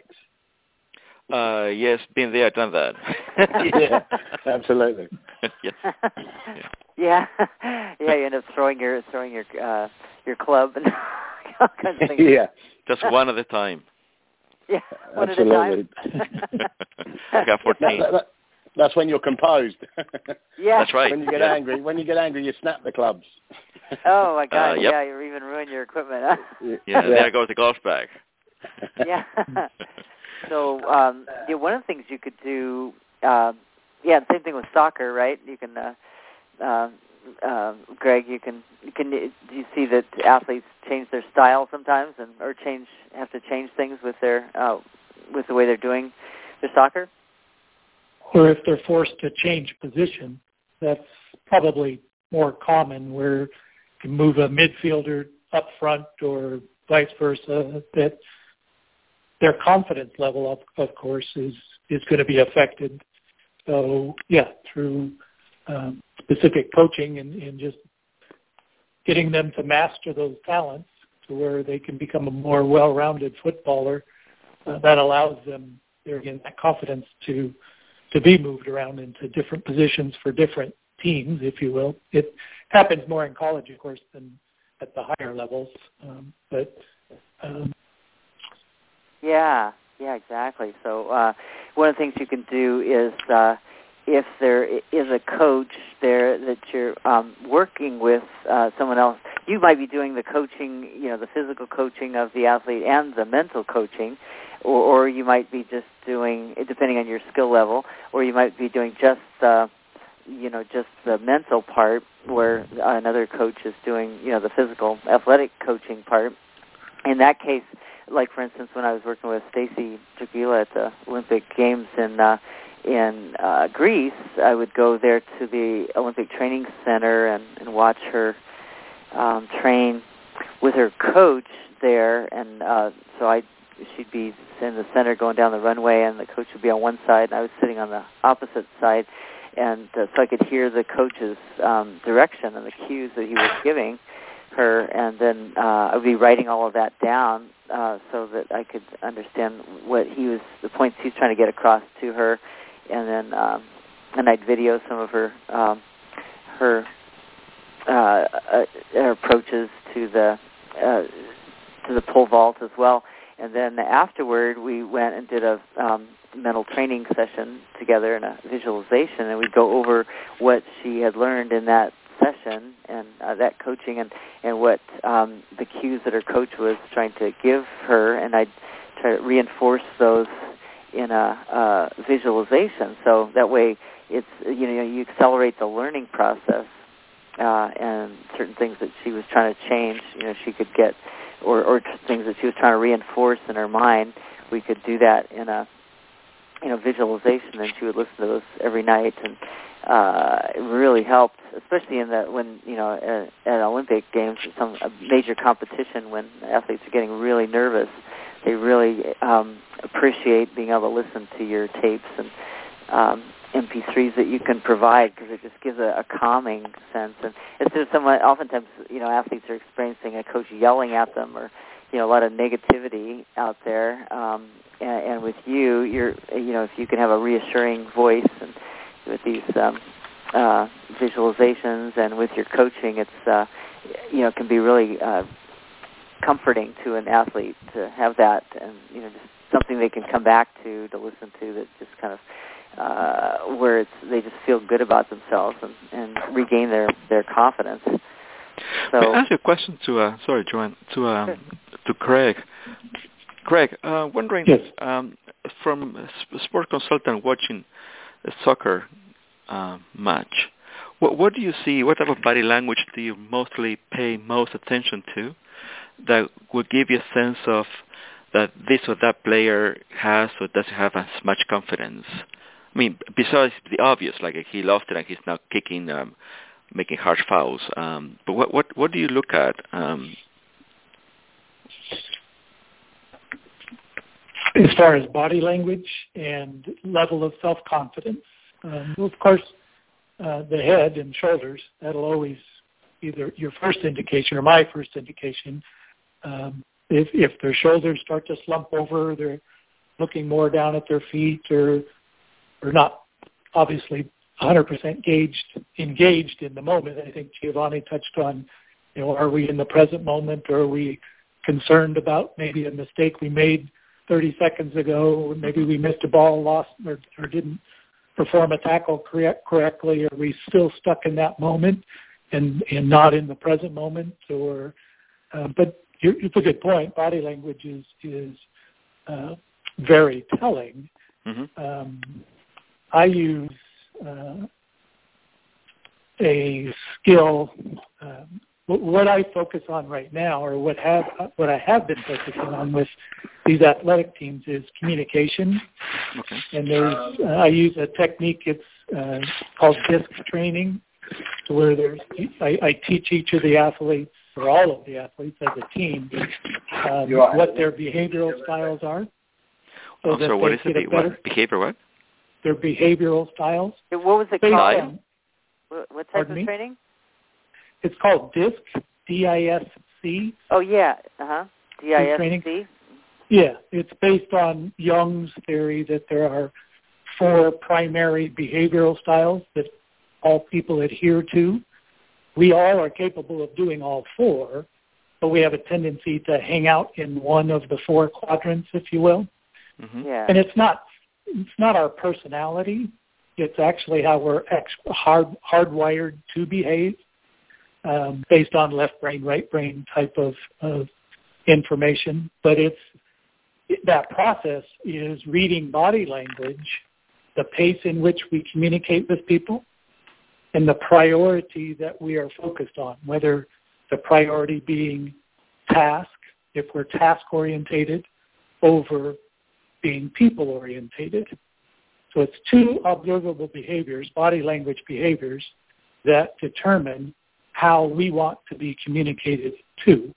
Speaker 3: Uh, yes, been there, done that.
Speaker 4: Yeah, absolutely.
Speaker 3: Yes.
Speaker 1: Yeah. yeah, yeah. You end up throwing your throwing your uh, your club and all kinds of things.
Speaker 4: Yeah,
Speaker 3: just one at a time.
Speaker 1: Yeah, one
Speaker 4: absolutely.
Speaker 1: At a time.
Speaker 3: I got fourteen.
Speaker 4: That, that, That's when you're composed.
Speaker 1: Yeah,
Speaker 3: that's right.
Speaker 4: When you get
Speaker 3: yeah.
Speaker 4: angry, when you get angry, you snap the clubs.
Speaker 1: Oh my God!
Speaker 3: Uh, yep.
Speaker 1: Yeah, you even ruin your equipment. Huh?
Speaker 3: Yeah,
Speaker 4: yeah,
Speaker 3: there goes the golf bag.
Speaker 1: Yeah. So, um, yeah, one of the things you could do, uh, yeah, same thing with soccer, right? You can, uh, uh, uh, Greg, you can, you can. Do you see that athletes change their style sometimes, and or change have to change things with their, uh, with the way they're doing their soccer?
Speaker 2: Or if they're forced to change position, that's probably more common, where you can move a midfielder up front or vice versa, that their confidence level, of, of course, is, is going to be affected. So, yeah, through um, specific coaching and, and just getting them to master those talents to where they can become a more well-rounded footballer, uh, that allows them, there again, that confidence to to be moved around into different positions for different teams, if you will. It happens more in college, of course, than at the higher levels. Um, but um,
Speaker 1: yeah, yeah, exactly. So uh, one of the things you can do is uh, if there is a coach there that you're um, working with uh, someone else, you might be doing the coaching, you know, the physical coaching of the athlete and the mental coaching, or, or you might be just doing, depending on your skill level, or you might be doing just uh, you know, just the mental part where another coach is doing, you know, the physical athletic coaching part. In that case, like for instance, when I was working with Stacy Dragila at the Olympic Games in uh, in uh, Greece, I would go there to the Olympic Training Center and, and watch her um, train with her coach there, and uh, so I she'd be in the center going down the runway, and the coach would be on one side, and I was sitting on the opposite side. And uh, so I could hear the coach's um, direction and the cues that he was giving her, and then uh, I would be writing all of that down uh, so that I could understand what he was, the points he was trying to get across to her, and then um, and I'd video some of her um, her uh, uh, her approaches to the uh, to the pole vault as well. And then afterward, we went and did a um, mental training session together and a visualization, and we'd go over what she had learned in that session and uh, that coaching and, and what um, the cues that her coach was trying to give her, and I'd try to reinforce those in a, a visualization. So that way it's, you know, you accelerate the learning process uh, and certain things that she was trying to change, you know, she could get Or, or things that she was trying to reinforce in her mind, we could do that in a, you know, visualization, and she would listen to those every night, and uh, it really helped, especially in the when you know at, at Olympic Games, some a major competition when athletes are getting really nervous, they really um, appreciate being able to listen to your tapes and um, M P threes that you can provide, because it just gives a, a calming sense. And instead of someone, oftentimes, you know, athletes are experiencing a coach yelling at them, or, you know, a lot of negativity out there. Um, and, and with you, you're, you know, if you can have a reassuring voice, and with these um, uh, visualizations and with your coaching, it's, uh, you know, it can be really uh, comforting to an athlete to have that, and, you know, just something they can come back to, to listen to, that just kind of, Uh, where it's, they just feel good about themselves and, and regain their, their confidence. So,
Speaker 3: may I ask you a question to, uh, sorry, Joanne, to um, sure. to Craig. Craig, uh, wondering,
Speaker 2: yes.
Speaker 3: um, from a sport consultant watching a soccer uh, match, what, what do you see, what type of body language do you mostly pay most attention to that would give you a sense of that this or that player has or doesn't have as much confidence? I mean, besides the obvious, like he lost it and he's now kicking, um, making harsh fouls. Um, but what, what what do you look at? Um,
Speaker 2: as far as body language and level of self-confidence, um, well, of course, uh, the head and shoulders, that'll always be either your first indication or my first indication. Um, if, if their shoulders start to slump over, they're looking more down at their feet, or or not obviously one hundred percent engaged, engaged in the moment. I think Giovanni touched on, you know, are we in the present moment, or are we concerned about maybe a mistake we made thirty seconds ago, or maybe we missed a ball, lost, or, or didn't perform a tackle correct, correctly? Are we still stuck in that moment and, and not in the present moment? Or, uh, but it's a good point. Body language is, is uh, very telling.
Speaker 3: Mm-hmm.
Speaker 2: Um, I use uh, a skill. Um, what I focus on right now, or what have what I have been focusing on with these athletic teams, is communication.
Speaker 3: Okay.
Speaker 2: And there's uh, I use a technique. It's uh, called DISC training, to where there's I, I teach each of the athletes, or all of the athletes as a team, um, what their behavioral styles are.
Speaker 3: So oh, so what is it? What, behavior what?
Speaker 2: Their behavioral styles.
Speaker 1: What was it called? On, what type of
Speaker 2: me?
Speaker 1: training?
Speaker 2: It's called DISC, D I S C.
Speaker 1: Oh, yeah. Uh-huh. D I S C?
Speaker 2: Yeah. It's based on Jung's theory that there are four primary behavioral styles that all people adhere to. we all are capable of doing all four, but we have a tendency to hang out in one of the four quadrants, if you will.
Speaker 3: Mm-hmm.
Speaker 1: Yeah.
Speaker 2: And it's not it's not our personality. It's actually how we're ex- hard hardwired to behave, um, based on left brain, right brain type of, of information. But it's that process is reading body language, the pace in which we communicate with people, and the priority that we are focused on, whether the priority being task, if we're task-orientated, over being people-orientated. So it's two observable behaviors, body language behaviors, that determine how we want to be communicated to.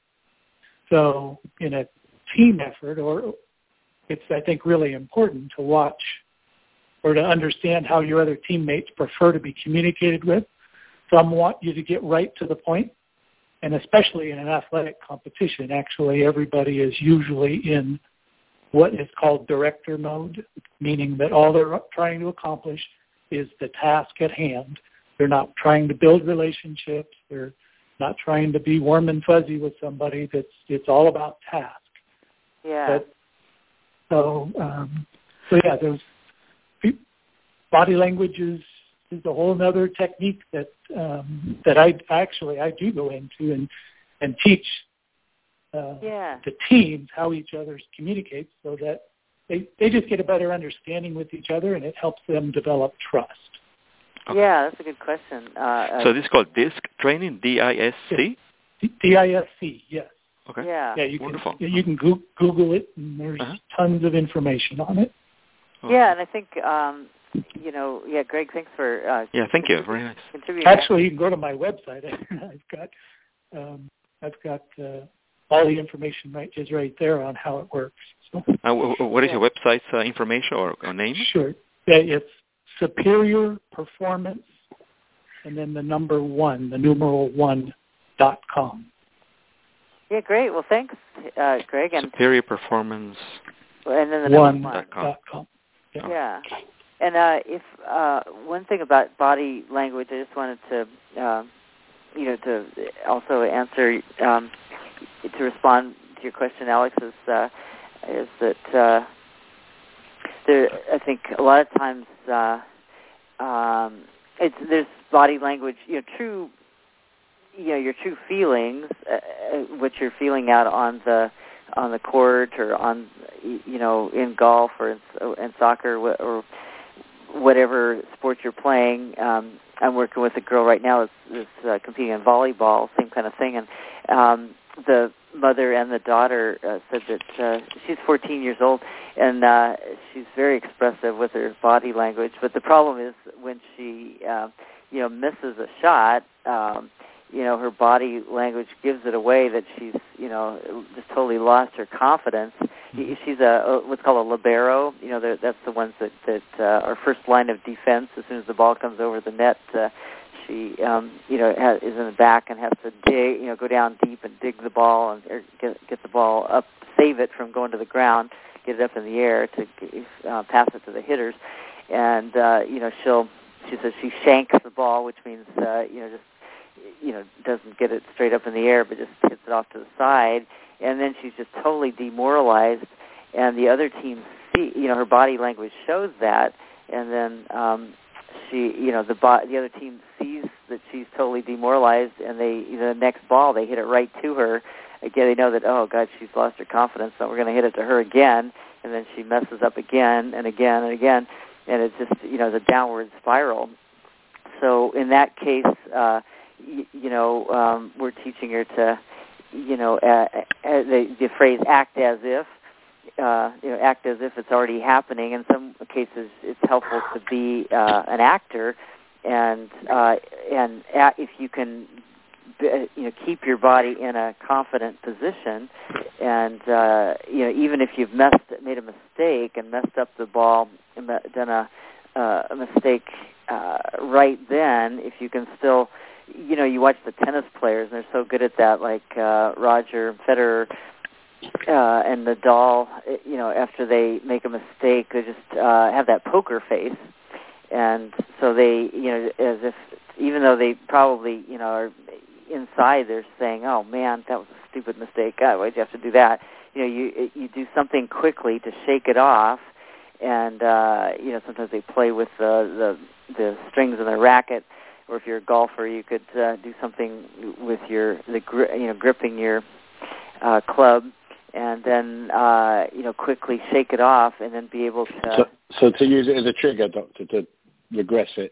Speaker 2: So in a team effort, or it's, I think, really important to watch or to understand how your other teammates prefer to be communicated with. Some want you to get right to the point, and especially in an athletic competition, actually everybody is usually in what is called director mode, meaning that all they're trying to accomplish is the task at hand. They're not trying to build relationships. They're not trying to be warm and fuzzy with somebody. That's it's all about task.
Speaker 1: Yeah.
Speaker 2: But, so, um, so yeah, there's body language is, is a whole other technique that um, that I actually I do go into and and teach uh,
Speaker 1: yeah.
Speaker 2: the teams how each other communicates, so that they they just get a better understanding with each other, and it helps them develop trust.
Speaker 3: Okay.
Speaker 1: Yeah, that's a good question. Uh,
Speaker 3: So this is called DISC training, D I S C?
Speaker 2: D I S C, yes.
Speaker 3: Okay.
Speaker 1: Yeah.
Speaker 2: Yeah, you
Speaker 3: Wonderful.
Speaker 2: can you can go- Google it, and there's
Speaker 3: Uh-huh.
Speaker 2: tons of information on it.
Speaker 3: Okay.
Speaker 1: Yeah, and I think, um, you know, yeah, Greg, thanks for uh,
Speaker 3: Yeah, thank you. Very nice.
Speaker 1: contributing.
Speaker 2: Actually, you can go to my website. I've got um, I've got uh, all the information right is right there on how it works. So,
Speaker 3: Uh, w- w- what is
Speaker 1: Yeah.
Speaker 3: your website's uh, information or, or name?
Speaker 2: sure, yeah, it's Superior Performance, and then the number one, the numeral one dot com.
Speaker 1: Yeah, great. Well, thanks, uh, Greg, and
Speaker 3: Superior Performance.
Speaker 1: and then the
Speaker 2: One
Speaker 1: number one.
Speaker 3: dot com.
Speaker 2: dot com. Yeah.
Speaker 1: Yeah. And uh, if uh, one thing about body language, I just wanted to, uh, you know, to also answer, um, to respond to your question, Alex, is, uh, is that uh, there, I think a lot of times uh, um, it's there's body language, you know, true, you know, your true feelings, uh, what you're feeling out on the on the court or on, you know, in golf or in, in soccer or whatever sport you're playing. Um, I'm working with a girl right now that's, that's uh, competing in volleyball, same kind of thing. And um, the mother and the daughter uh, said that uh, she's fourteen years old, and uh, she's very expressive with her body language. But the problem is when she, uh, you know, misses a shot, um, you know, her body language gives it away that she's, you know, just totally lost her confidence. She's a, a what's called a libero. You know, that's the ones that that uh, are first line of defense. As soon as the ball comes over the net, uh, she, um, you know, has, is in the back and has to dig, you know, go down deep and dig the ball and or get get the ball up, save it from going to the ground, get it up in the air to uh, pass it to the hitters. And uh, you know, she'll she says she shanks the ball, which means uh, you know just you know, doesn't get it straight up in the air, but just hits it off to the side, and then she's just totally demoralized, and the other team see, you know, her body language shows that, and then um, she, you know, the bo- the other team sees that she's totally demoralized, and they, you know, the next ball, they hit it right to her. Again, they know that, oh, God, she's lost her confidence, so we're going to hit it to her again, and then she messes up again and again and again, and it's just, you know, the downward spiral. So in that case, uh, You, you know, um, we're teaching her to, you know, uh, uh, the, the phrase "act as if," uh, you know, act as if it's already happening. In some cases, it's helpful to be uh, an actor, and uh, and uh, if you can, you know, keep your body in a confident position, and uh, you know, even if you've messed, made a mistake and messed up the ball, and done a, uh, a mistake uh, right then, if you can still, you know, you watch the tennis players, and they're so good at that, like uh, Roger Federer uh, and Nadal, you know, after they make a mistake, they just uh, have that poker face. And so they, you know, as if even though they probably, you know, are inside, they're saying, "Oh man, that was a stupid mistake. God, why'd you have to do that?" You know, you you do something quickly to shake it off, and uh, you know, sometimes they play with the the, the strings in their racket, or if you're a golfer, you could uh, do something with your the gri- you know gripping your uh, club, and then uh, you know quickly shake it off, and then be able to.
Speaker 4: So, so to use it as a trigger, doctor, to regress it.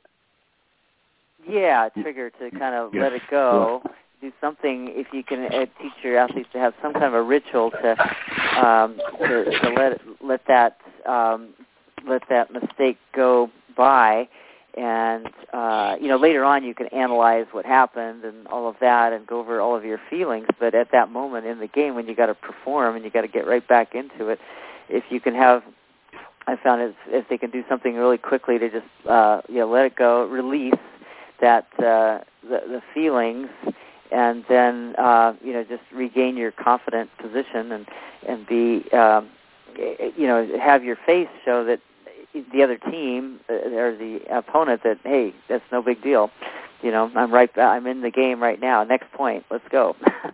Speaker 1: Yeah, trigger to kind of
Speaker 4: yeah.
Speaker 1: let it go. Yeah. Do something if you can uh, teach your athletes to have some kind of a ritual to um, to, to let let that um, let that mistake go by, and uh, you know later on you can analyze what happened and all of that and go over all of your feelings. But at that moment in the game when you got to perform and you got to get right back into it, if you can have I found if, if they can do something really quickly to just uh, you know let it go, release that uh, the, the feelings, and then uh, you know just regain your confident position and and be um, you know have your face show that the other team or the opponent that hey that's no big deal, you know I'm right I'm in the game right now. Next point, let's go.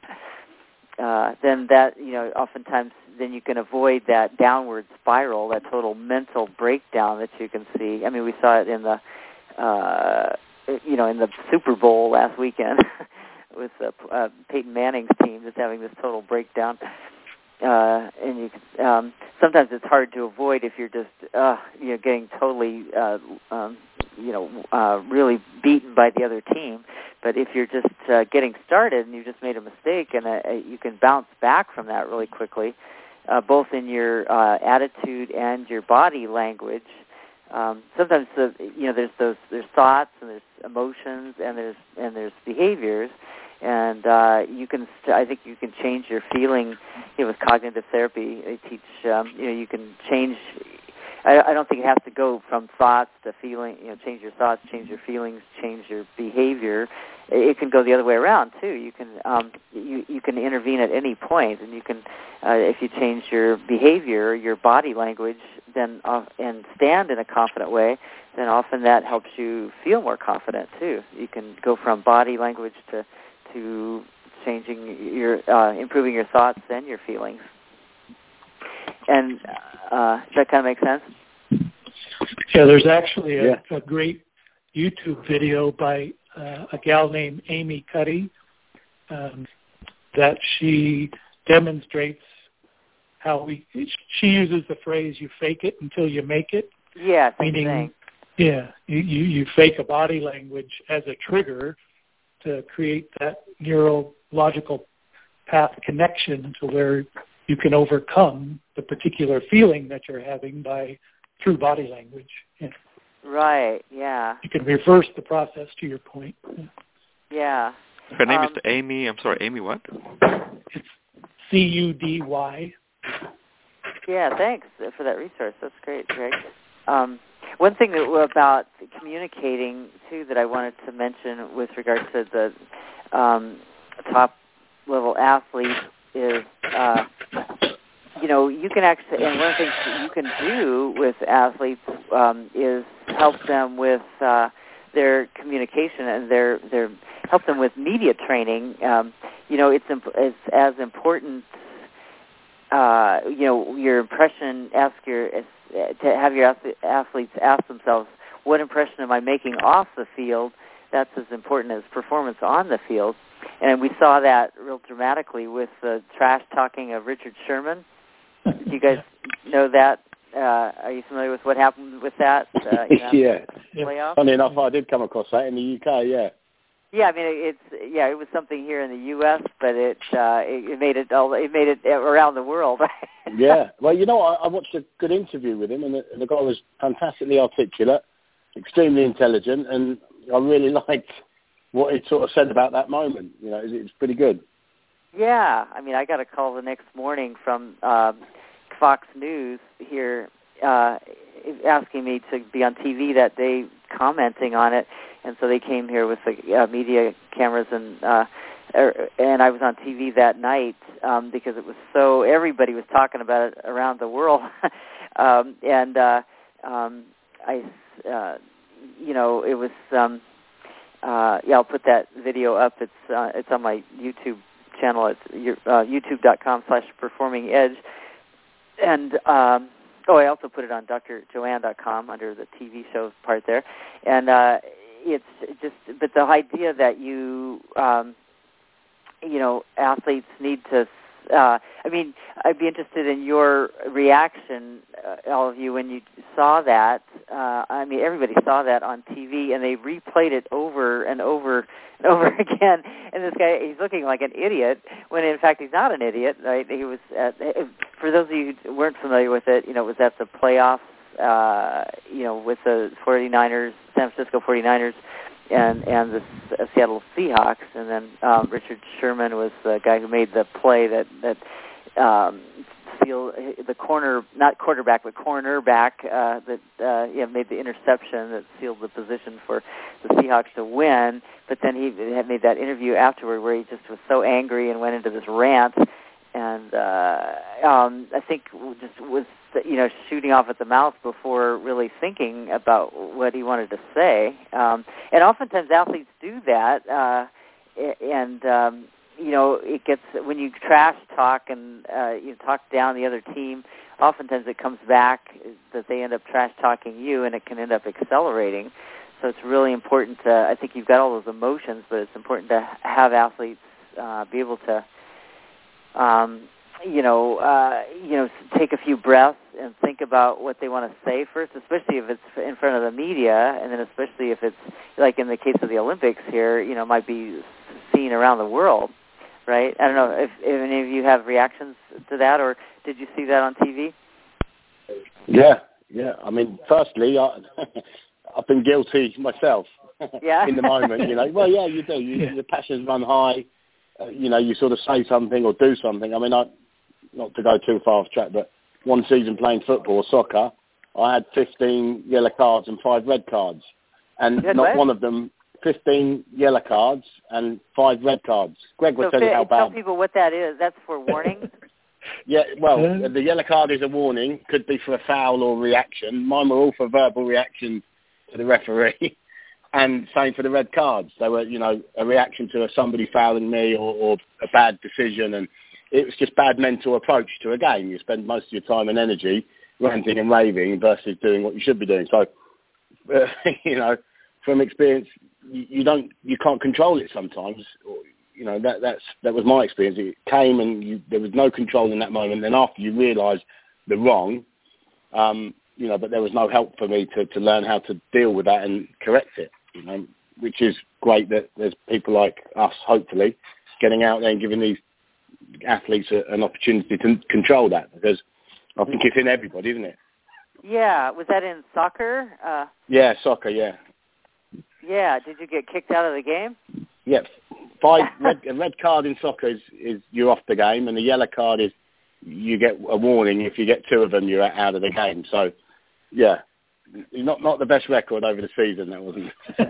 Speaker 1: uh, then that you know oftentimes then you can avoid that downward spiral, that total mental breakdown that you can see. I mean we saw it in the. Uh, you know, in the Super Bowl last weekend with uh, uh, Peyton Manning's team just having this total breakdown. Uh, and you can, um, sometimes it's hard to avoid if you're just, uh, you know, getting totally, uh, um, you know, uh, really beaten by the other team. But if you're just uh, getting started and you just made a mistake, and uh, you can bounce back from that really quickly, uh, both in your uh, attitude and your body language. Um, sometimes the, you know there's those there's thoughts and there's emotions and there's and there's behaviors, and uh, you can st- I think you can change your feeling. You know, with cognitive therapy, they teach um, you know you can change. I, I don't think it has to go from thoughts to feeling. You know, change your thoughts, change your feelings, change your behavior. It can go the other way around too. You can um, you you can intervene at any point, and you can uh, if you change your behavior, your body language, then uh, and stand in a confident way, then often that helps you feel more confident too. You can go from body language to to changing your uh, improving your thoughts and your feelings. And uh, does that kind of make sense?
Speaker 2: Yeah, there's actually a,
Speaker 4: yeah.
Speaker 2: a great YouTube video by uh, a gal named Amy Cuddy um, that she demonstrates how we. She uses the phrase "you fake it until you make it."
Speaker 1: Yeah,
Speaker 2: meaning,
Speaker 1: thing.
Speaker 2: yeah, you, you you fake a body language as a trigger to create that neurological path connection to where you can overcome the particular feeling that you're having by through body language. Yeah.
Speaker 1: Right, yeah.
Speaker 2: You can reverse the process to your point. Yeah.
Speaker 1: Yeah.
Speaker 3: Her name
Speaker 1: um,
Speaker 3: is Amy, I'm sorry, Amy what?
Speaker 2: It's C U D Y.
Speaker 1: Yeah, thanks for that resource. That's great, Greg. Um, one thing that, about communicating, too, that I wanted to mention with regard to the um, top-level athlete is, uh, you know, you can actually, and one of the things that you can do with athletes um, is help them with uh, their communication and their, their help them with media training. Um, you know, it's, imp- it's as important, uh, you know, your impression, ask your, to have your athletes ask themselves, what impression am I making off the field? That's as important as performance on the field. And we saw that real dramatically with the trash talking of Richard Sherman. Do you guys know that? Uh, are you familiar with what happened with that? Uh, you know,
Speaker 4: yeah.
Speaker 1: playoff?
Speaker 4: Funny enough, I did come across that in the U K, yeah.
Speaker 1: Yeah, I mean it's yeah, it was something here in the U S, but it uh, it, it made it all it made it around the world.
Speaker 4: Yeah, well, you know, I, I watched a good interview with him, and the, the guy was fantastically articulate, extremely intelligent, and I really liked what he sort of said about that moment. You know, it, it was pretty good.
Speaker 1: Yeah, I mean, I got a call the next morning from um, Fox News here uh, asking me to be on T V that day, commenting on it. And so they came here with the uh, media cameras, and uh, er, and I was on T V that night um, because it was so everybody was talking about it around the world, um, and uh, um, I, uh, you know, it was um, uh, yeah, I'll put that video up. It's uh, it's on my YouTube channel. It's your, uh, youtube.com slash performing edge. And, um, oh, I also put it on dr joanne dot com under the T V show part there. And uh, it's just, but the idea that you, um, you know, athletes need to, uh, I mean, I'd be interested in your reaction, uh, all of you, when you saw that. Uh, I mean, everybody saw that on T V, and they replayed it over and over and over again. And this guy, he's looking like an idiot, when in fact he's not an idiot, right? He was, at, for those of you who weren't familiar with it, you know, it was at the playoffs, uh, you know, with the 49ers, San Francisco 49ers, and and the uh, Seattle Seahawks, and then um, Richard Sherman was the guy who made the play that that um, sealed the corner, not quarterback, but cornerback uh, that uh, yeah made the interception that sealed the position for the Seahawks to win. But then he had made that interview afterward where he just was so angry and went into this rant, and uh, um, I think just was you know shooting off at the mouth before really thinking about what he wanted to say. Um, and oftentimes athletes do that, uh, and um, you know it gets when you trash talk and uh, you talk down the other team. Oftentimes it comes back that they end up trash talking you, and it can end up accelerating. So it's really important to. I think you've got all those emotions, but it's important to have athletes uh, be able to. Um, you know, uh, you know, take a few breaths and think about what they want to say first, especially if it's in front of the media, and then especially if it's, like in the case of the Olympics here, you know, might be seen around the world, right? I don't know if, if any of you have reactions to that, or did you see that on T V?
Speaker 4: Yeah, yeah. I mean, firstly, I, I've been guilty myself
Speaker 1: yeah.
Speaker 4: in the moment, you know. Well, yeah, you do. You, your passions run high. Uh, you know, you sort of say something or do something. I mean, I, not to go too far off track, but one season playing football or soccer, I had fifteen yellow cards and five red cards. And not what? one of them, fifteen yellow cards and five red cards. Greg will
Speaker 1: so
Speaker 4: tell you how bad.
Speaker 1: Tell people what that is. That's for warnings?
Speaker 4: Yeah, well, the yellow card is a warning. Could be for a foul or reaction. Mine were all for verbal reaction to the referee. And same for the red cards. They were, you know, a reaction to somebody fouling me or, or a bad decision. And it was just bad mental approach to a game. You spend most of your time and energy ranting and raving versus doing what you should be doing. So, uh, you know, from experience, you, you don't, you can't control it sometimes. You know, that that's that was my experience. It came and you, there was no control in that moment. Then after you realise the wrong, um, you know, but there was no help for me to, to learn how to deal with that and correct it. You know, which is great that there's people like us, hopefully, getting out there and giving these athletes a, an opportunity to control that, because I think it's in everybody, isn't it?
Speaker 1: Yeah. Was that in soccer? Uh,
Speaker 4: yeah, soccer, yeah.
Speaker 1: Yeah. Did you get kicked out of the game?
Speaker 4: Yeah. Five red, a red card in soccer is, is you're off the game, and the yellow card is you get a warning. If you get two of them, you're out of the game. So, yeah. Not not the best record over the season, that wasn't.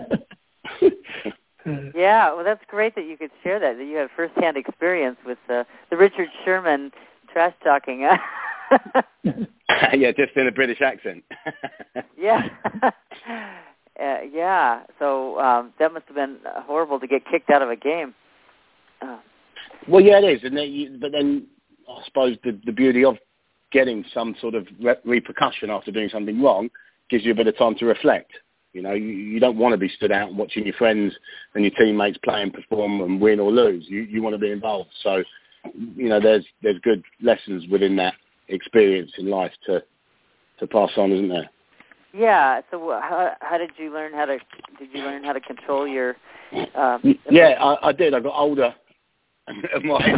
Speaker 1: Yeah, well, that's great that you could share that, that you have first-hand experience with uh, the Richard Sherman trash talking.
Speaker 4: Yeah, just in a British accent.
Speaker 1: Yeah. uh, yeah, so um, that must have been horrible to get kicked out of a game. Uh.
Speaker 4: Well, yeah, it is, and then you, but then I suppose the, the beauty of getting some sort of re- repercussion after doing something wrong gives you a bit of time to reflect. You know, you, you don't want to be stood out and watching your friends and your teammates play and perform and win or lose. You you want to be involved. So, you know, there's there's good lessons within that experience in life to to pass on, isn't there?
Speaker 1: Yeah. So how how did you learn how to did you learn how to control your? Um,
Speaker 4: yeah, I, I did. I got older. I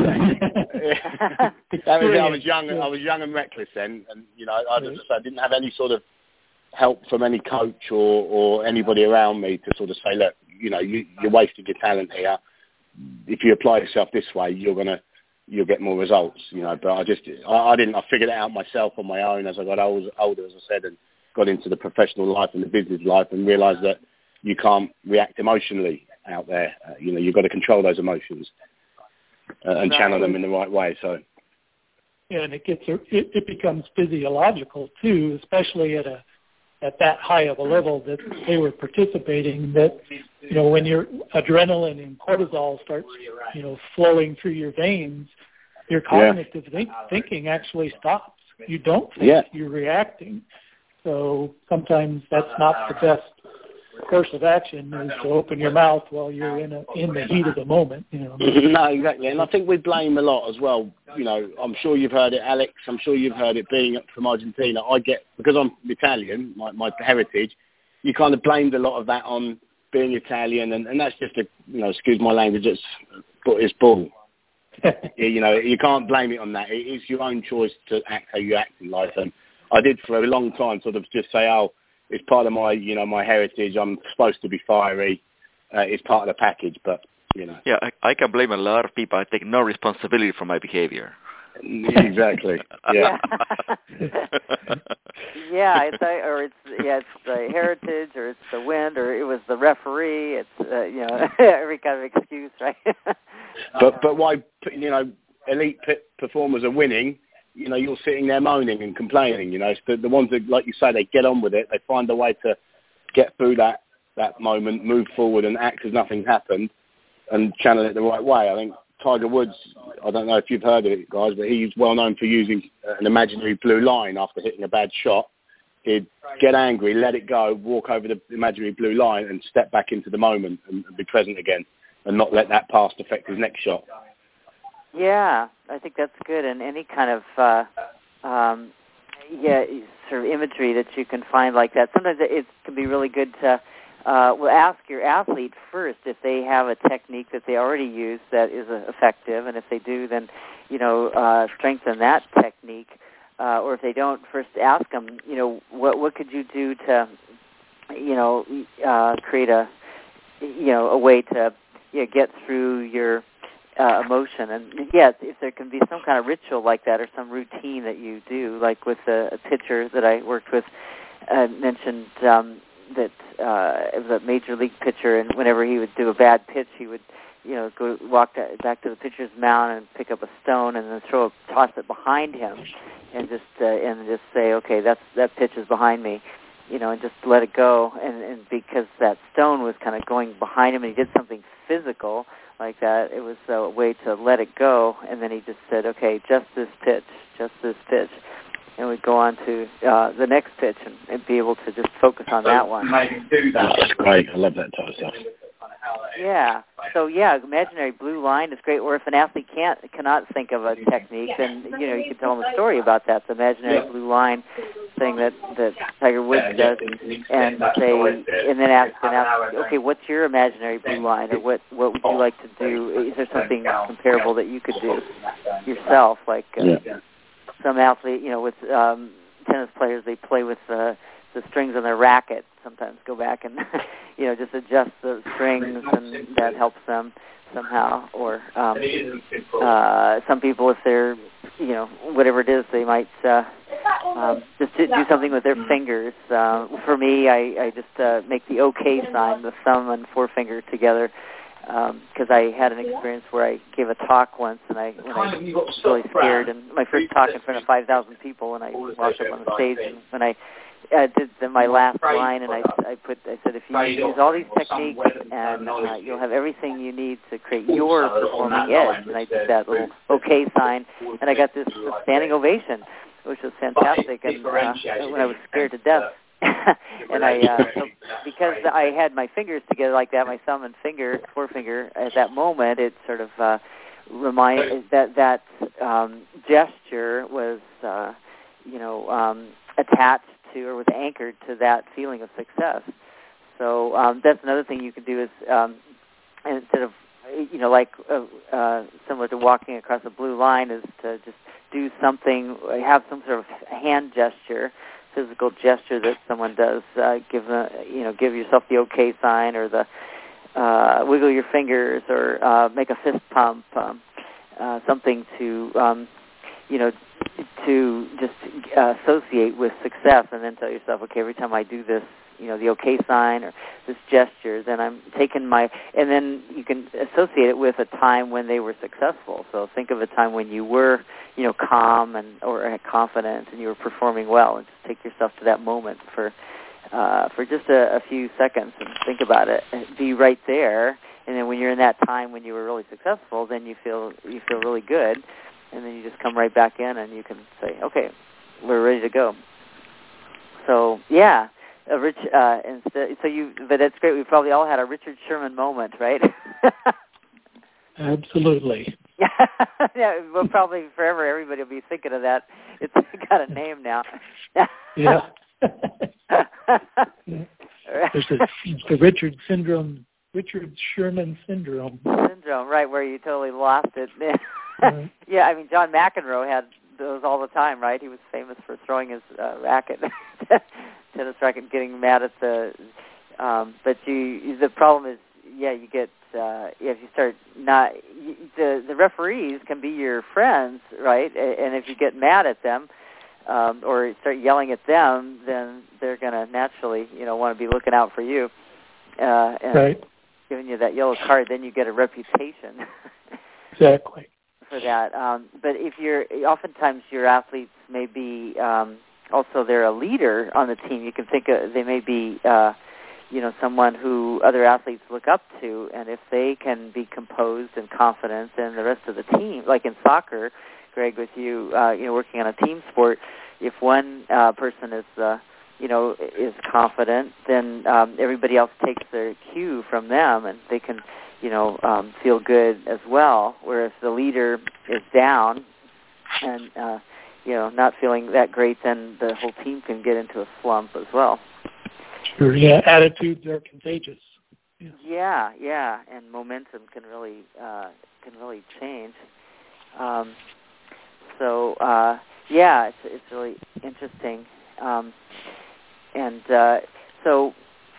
Speaker 4: was, I was young. I was young and reckless then, and you know, I, just, I didn't have any sort of help from any coach or, or anybody around me to sort of say, look, you know, you, you're wasting your talent here. If you apply yourself this way, you're gonna you'll get more results. You know, but I just I, I didn't. I figured it out myself on my own as I got old, older, as I said, and got into the professional life and the business life, and realised that you can't react emotionally out there. Uh, you know, you've got to control those emotions. Uh, and channel them in the right way. So,
Speaker 2: yeah, and it gets it, it becomes physiological too, especially at a at that high of a level that they were participating. That you know, when your adrenaline and cortisol starts, you know, flowing through your veins, your cognitive yeah. think, thinking actually stops. You don't think,
Speaker 4: yeah.
Speaker 2: you're reacting. So sometimes that's not the best course of action, is to open your mouth while you're in a, in the heat of the moment. You know.
Speaker 4: No, exactly. And I think we blame a lot as well. You know, I'm sure you've heard it, Alex. I'm sure you've heard it being from Argentina. I get, because I'm Italian, my, my heritage, you kind of blamed a lot of that on being Italian, and, and that's just a, you know, excuse my language, it's, it's bull. You know, you can't blame it on that. It is your own choice to act how you act in life. And I did for a long time sort of just say, oh, it's part of my, you know, my heritage. I'm supposed to be fiery. Uh, it's part of the package, but, you know.
Speaker 3: Yeah, I, I can blame a lot of people. I take no responsibility for my behavior.
Speaker 4: Exactly. Yeah.
Speaker 1: Yeah, it's or it's yeah, it's the heritage, or it's the wind, or it was the referee. It's uh, you know every kind of excuse, right?
Speaker 4: but but why, you know, elite performers are winning? You know, you're sitting there moaning and complaining. You know, it's the, the ones that, like you say, they get on with it. They find a way to get through that that moment, move forward, and act as nothing happened, and channel it the right way. I think Tiger Woods, I don't know if you've heard of it, guys, but he's well known for using an imaginary blue line after hitting a bad shot. He'd get angry, let it go, walk over the imaginary blue line, and step back into the moment and, and be present again, and not let that past affect his next shot.
Speaker 1: Yeah, I think that's good. And any kind of uh, um, yeah, sort of imagery that you can find like that. Sometimes it can be really good to uh, well, ask your athlete first if they have a technique that they already use that is uh, effective, and if they do, then you know uh, strengthen that technique. Uh, or if they don't, first ask them, you know, what what could you do to, you know, uh, create a, you know, a way to you know, get through your uh, emotion. And yes, if there can be some kind of ritual like that or some routine that you do, like with a, a pitcher that I worked with, uh, mentioned um, that uh, it was a major league pitcher, and whenever he would do a bad pitch, he would, you know, go walk back to the pitcher's mound and pick up a stone and then throw, a, toss it behind him, and just uh, and just say, okay, that's that pitch is behind me, you know, and just let it go. And, and because that stone was kind of going behind him, and he did something physical like that, it was a way to let it go. And then he just said, okay, just this pitch, just this pitch, and we'd go on to uh, the next pitch and, and be able to just focus on that one.
Speaker 4: That's great. I love that type of stuff.
Speaker 1: Yeah. So yeah, imaginary blue line is great. Or if an athlete can't cannot think of a technique, then you know you can tell them a story about that. The imaginary blue line thing that that Tiger Woods does, and say, and then ask and ask, okay, what's your imaginary blue line, or what what would you like to do? Is there something comparable that you could do yourself? Like uh, yeah. some athlete, you know, with um, tennis players, they play with uh, the strings on their racket. Sometimes go back and you know just adjust the strings, and that helps them somehow. Or um, uh, some people, if they're you know whatever it is, they might uh, um, just do something with their fingers. Uh, for me, I, I just uh, make the OK sign, the thumb and forefinger together, because um, I had an experience where I gave a talk once, and I, when I was really scared, and my first talk in front of five thousand people, and I walked up on the stage, and when I I did the, my last line, and I, I put I said, if you use all these techniques, and uh, you'll have everything you need to create your performing edge. And I did that little OK sign, and I got this standing ovation, which was fantastic. And uh, when I was scared to death, and I uh, so because I had my fingers together like that, my thumb and finger, forefinger, at that moment, it sort of uh, remind that that um, gesture was uh, you know um, attached to, or was anchored to, that feeling of success. So um, that's another thing you can do is um, instead of, you know, like uh, uh, similar to walking across a blue line, is to just do something, have some sort of hand gesture, physical gesture that someone does. Uh, give a, you know, give yourself the OK sign, or the uh, wiggle your fingers, or uh, make a fist pump, um, uh, something to, um, you know, to just uh, associate with success, and then tell yourself, okay, every time I do this, you know, the OK sign or this gesture, then I'm taking my, and then you can associate it with a time when they were successful. So think of a time when you were, you know, calm and or confident, and you were performing well, and just take yourself to that moment for uh, for just a, a few seconds and think about it. Be right there, and then when you're in that time when you were really successful, then you feel you feel really good, and then you just come right back in and you can say, okay, we're ready to go. So yeah, a rich. Uh, instead, so you, but that's great. We probably all had a Richard Sherman moment, right?
Speaker 2: Absolutely.
Speaker 1: Yeah, well, probably forever everybody will be thinking of that. It's got a name now.
Speaker 2: Yeah. There's the, the Richard syndrome, Richard Sherman syndrome.
Speaker 1: Syndrome, right, where you totally lost it.
Speaker 2: Right.
Speaker 1: Yeah, I mean, John McEnroe had those all the time, right? He was famous for throwing his uh, racket, tennis racket, getting mad at the. Um, but you, the problem is, yeah, you get uh, if you start not you, the the referees can be your friends, right? And if you get mad at them um, or start yelling at them, then they're going to naturally, you know, want to be looking out for you uh, and
Speaker 2: right.
Speaker 1: giving you that yellow card. Then you get a reputation.
Speaker 2: Exactly.
Speaker 1: For that, um, but if you're, oftentimes your athletes may be um, also they're a leader on the team. You can think of, they may be, uh, you know, someone who other athletes look up to, and if they can be composed and confident, then the rest of the team, like in soccer, Greg, with you, uh, you know, working on a team sport, if one uh, person is, uh, you know, is confident, then um, everybody else takes their cue from them, and they can, you know, um, feel good as well. Whereas the leader is down and, uh, you know, not feeling that great, then the whole team can get into a slump as well.
Speaker 2: Sure, yeah, attitudes are contagious. Yeah,
Speaker 1: yeah, yeah, and momentum can really uh, can really change. Um, so, uh, yeah, it's, it's really interesting. Um, and uh, so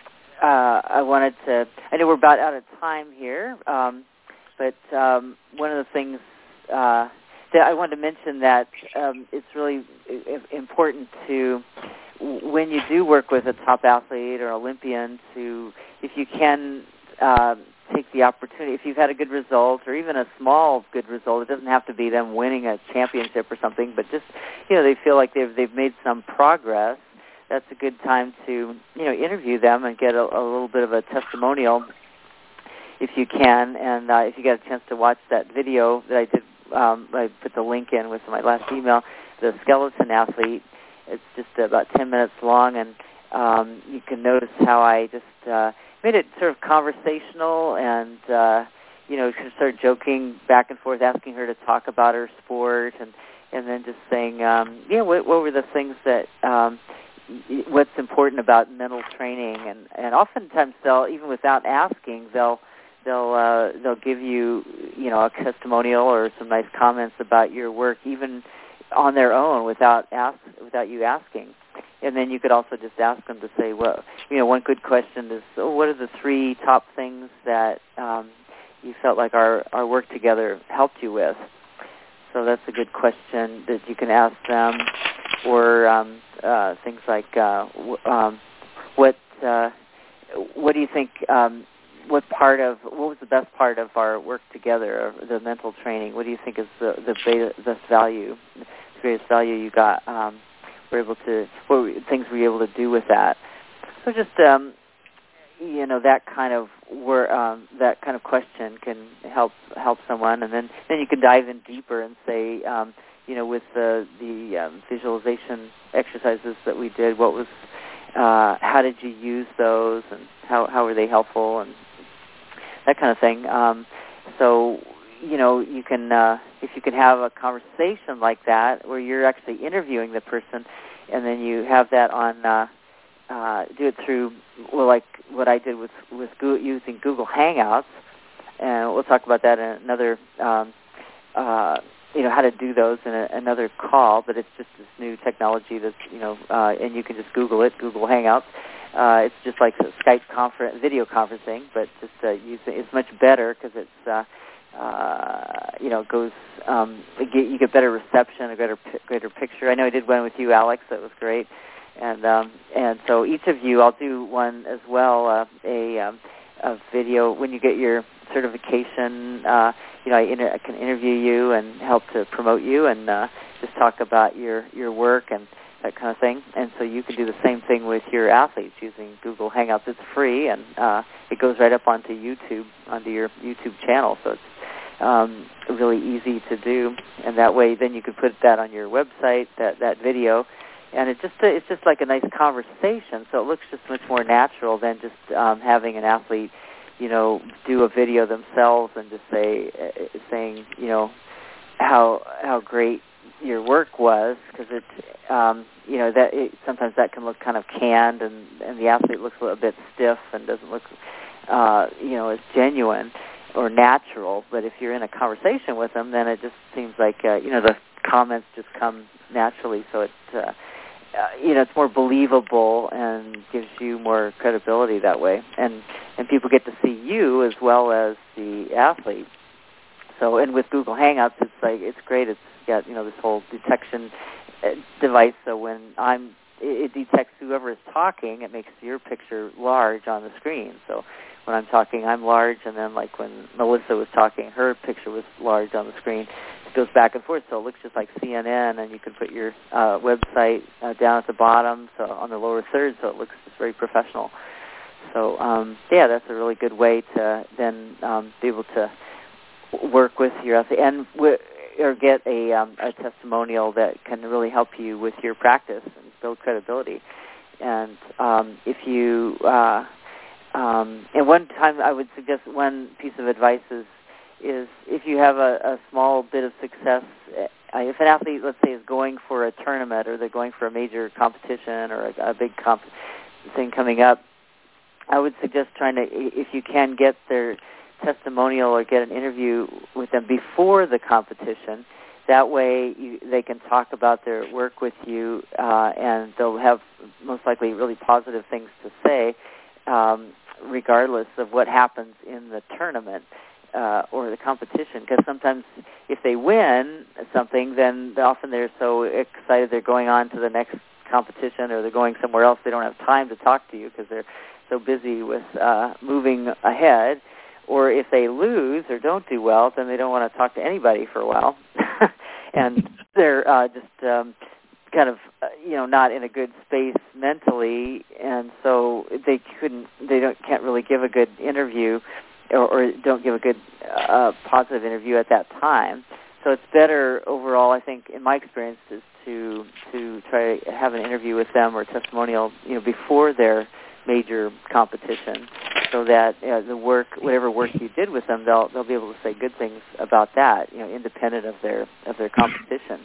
Speaker 1: uh, I wanted to, I know we're about out of time here, um, but um, one of the things uh, that I wanted to mention that um, it's really important to, when you do work with a top athlete or Olympian, to, if you can uh, take the opportunity, if you've had a good result or even a small good result, it doesn't have to be them winning a championship or something, but just, you know, they feel like they've they've made some progress. That's a good time to, you know, interview them and get a, a little bit of a testimonial if you can. And uh, if you get a chance to watch that video that I did, um, I put the link in with my last email, the skeleton athlete. It's just about ten minutes long, and um, you can notice how I just uh, made it sort of conversational and, uh, you know, started joking back and forth, asking her to talk about her sport, and, and then just saying, um, yeah, what, what were the things that, um, what's important about mental training, and, and oftentimes they'll, even without asking, they'll they'll uh, they'll give you, you know, a testimonial or some nice comments about your work, even on their own without ask without you asking. And then you could also just ask them to say, well, you know, one good question is, oh, what are the three top things that um, you felt like our, our work together helped you with? So that's a good question that you can ask them. Or um, uh, things like, uh, w- um, what uh, what do you think? Um, what part of what was the best part of our work together, or the mental training? What do you think is the the best value, the greatest value you got? Um, were able to what were, things were you able to do with that? So just um, you know, that kind of wor- um, that kind of question can help help someone, and then then you can dive in deeper and say. Um, You know, with the the um, visualization exercises that we did, what was, uh, how did you use those, and how how were they helpful, and that kind of thing. Um, so, you know, you can uh, if you can have a conversation like that, where you're actually interviewing the person, and then you have that on, uh, uh, do it through, well, like what I did with with Google, using Google Hangouts, and we'll talk about that in another. Um, uh, you know, how to do those in a, another call, but it's just this new technology that's, you know, uh, and you can just Google it, Google Hangouts. Uh, it's just like Skype conference, video conferencing, but just uh, use it. It's much better because it's, uh, uh, you know, goes, um, you get, you get better reception, a greater, greater picture. I know I did one with you, Alex. That was great. And um, and so each of you, I'll do one as well, uh, a, um, a video when you get your certification. Uh, you know, I, inter- I can interview you and help to promote you, and uh, just talk about your, your work and that kind of thing. And so you can do the same thing with your athletes using Google Hangouts. It's free, and uh, it goes right up onto YouTube, onto your YouTube channel. So it's um, really easy to do. And that way, then you can put that on your website, that, that video. And it just it's just like a nice conversation. So it looks just much more natural than just um, having an athlete, you know, do a video themselves and just say, uh, saying, you know, how how great your work was, because it, um, you know, that it, sometimes that can look kind of canned, and, and the athlete looks a little bit stiff and doesn't look, uh, you know, as genuine or natural. But if you're in a conversation with them, then it just seems like, uh, you know, the comments just come naturally. So it, uh, uh, you know, it's more believable and gives you more credibility that way. And and people get to see you as well as the athlete. So, and with Google Hangouts, it's like it's great. It's got, you know, this whole detection uh, device. So when I'm, it, it detects whoever is talking. It makes your picture large on the screen. So when I'm talking, I'm large, and then like when Melissa was talking, her picture was large on the screen. It goes back and forth, so it looks just like C N N. And you can put your uh, website uh, down at the bottom, so on the lower third, so it looks just very professional. So um, yeah, that's a really good way to then um, be able to work with your athlete and w- or get a, um, a testimonial that can really help you with your practice and build credibility. And um, if you uh, um, and one time I would suggest one piece of advice is is if you have a, a small bit of success, uh, if an athlete, let's say, is going for a tournament or they're going for a major competition or a, a big comp- thing coming up, I would suggest trying to, if you can, get their testimonial or get an interview with them before the competition. That way you, they can talk about their work with you, uh, and they'll have most likely really positive things to say, um, regardless of what happens in the tournament uh, or the competition. Because sometimes if they win something, then often they're so excited they're going on to the next competition, or they're going somewhere else. They don't have time to talk to you because they're so busy with uh, moving ahead. Or if they lose or don't do well, then they don't want to talk to anybody for a while, and they're uh, just um, kind of uh, you know not in a good space mentally, and so they couldn't, they don't can't really give a good interview, or, or don't give a good uh, positive interview at that time. So it's better overall, I think, in my experience, is to to try to have an interview with them or testimonial, you know, before their major competition, so that uh, the work, whatever work you did with them, they'll they'll be able to say good things about that, you know, independent of their of their competition.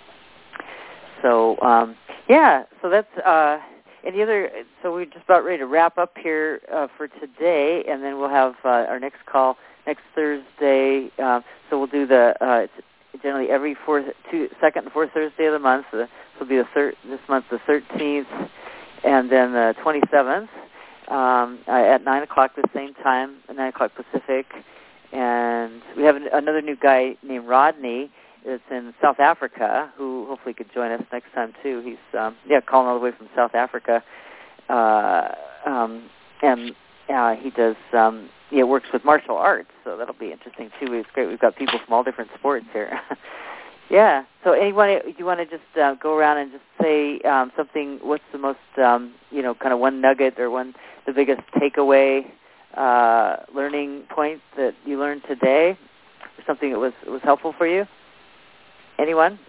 Speaker 1: So um, yeah, so that's uh, any other. So we're just about ready to wrap up here uh, for today, and then we'll have uh, our next call next Thursday. Uh, so we'll do the uh, it's generally every fourth, two, second and fourth Thursday of the month. So this will be the thir- this month the thirteenth. And then the twenty-seventh um, at nine o'clock the same time, nine o'clock Pacific. And we have another new guy named Rodney that's in South Africa who hopefully could join us next time too. He's um, yeah calling all the way from South Africa, uh, um, and uh, he does um, yeah works with martial arts, so that'll be interesting too. It's great. We've got people from all different sports here. Yeah. So anyone, you want to just uh, go around and just say um, something? What's the most, um, you know, kind of one nugget or one, the biggest takeaway, uh, learning point that you learned today, or something that was was helpful for you? Anyone?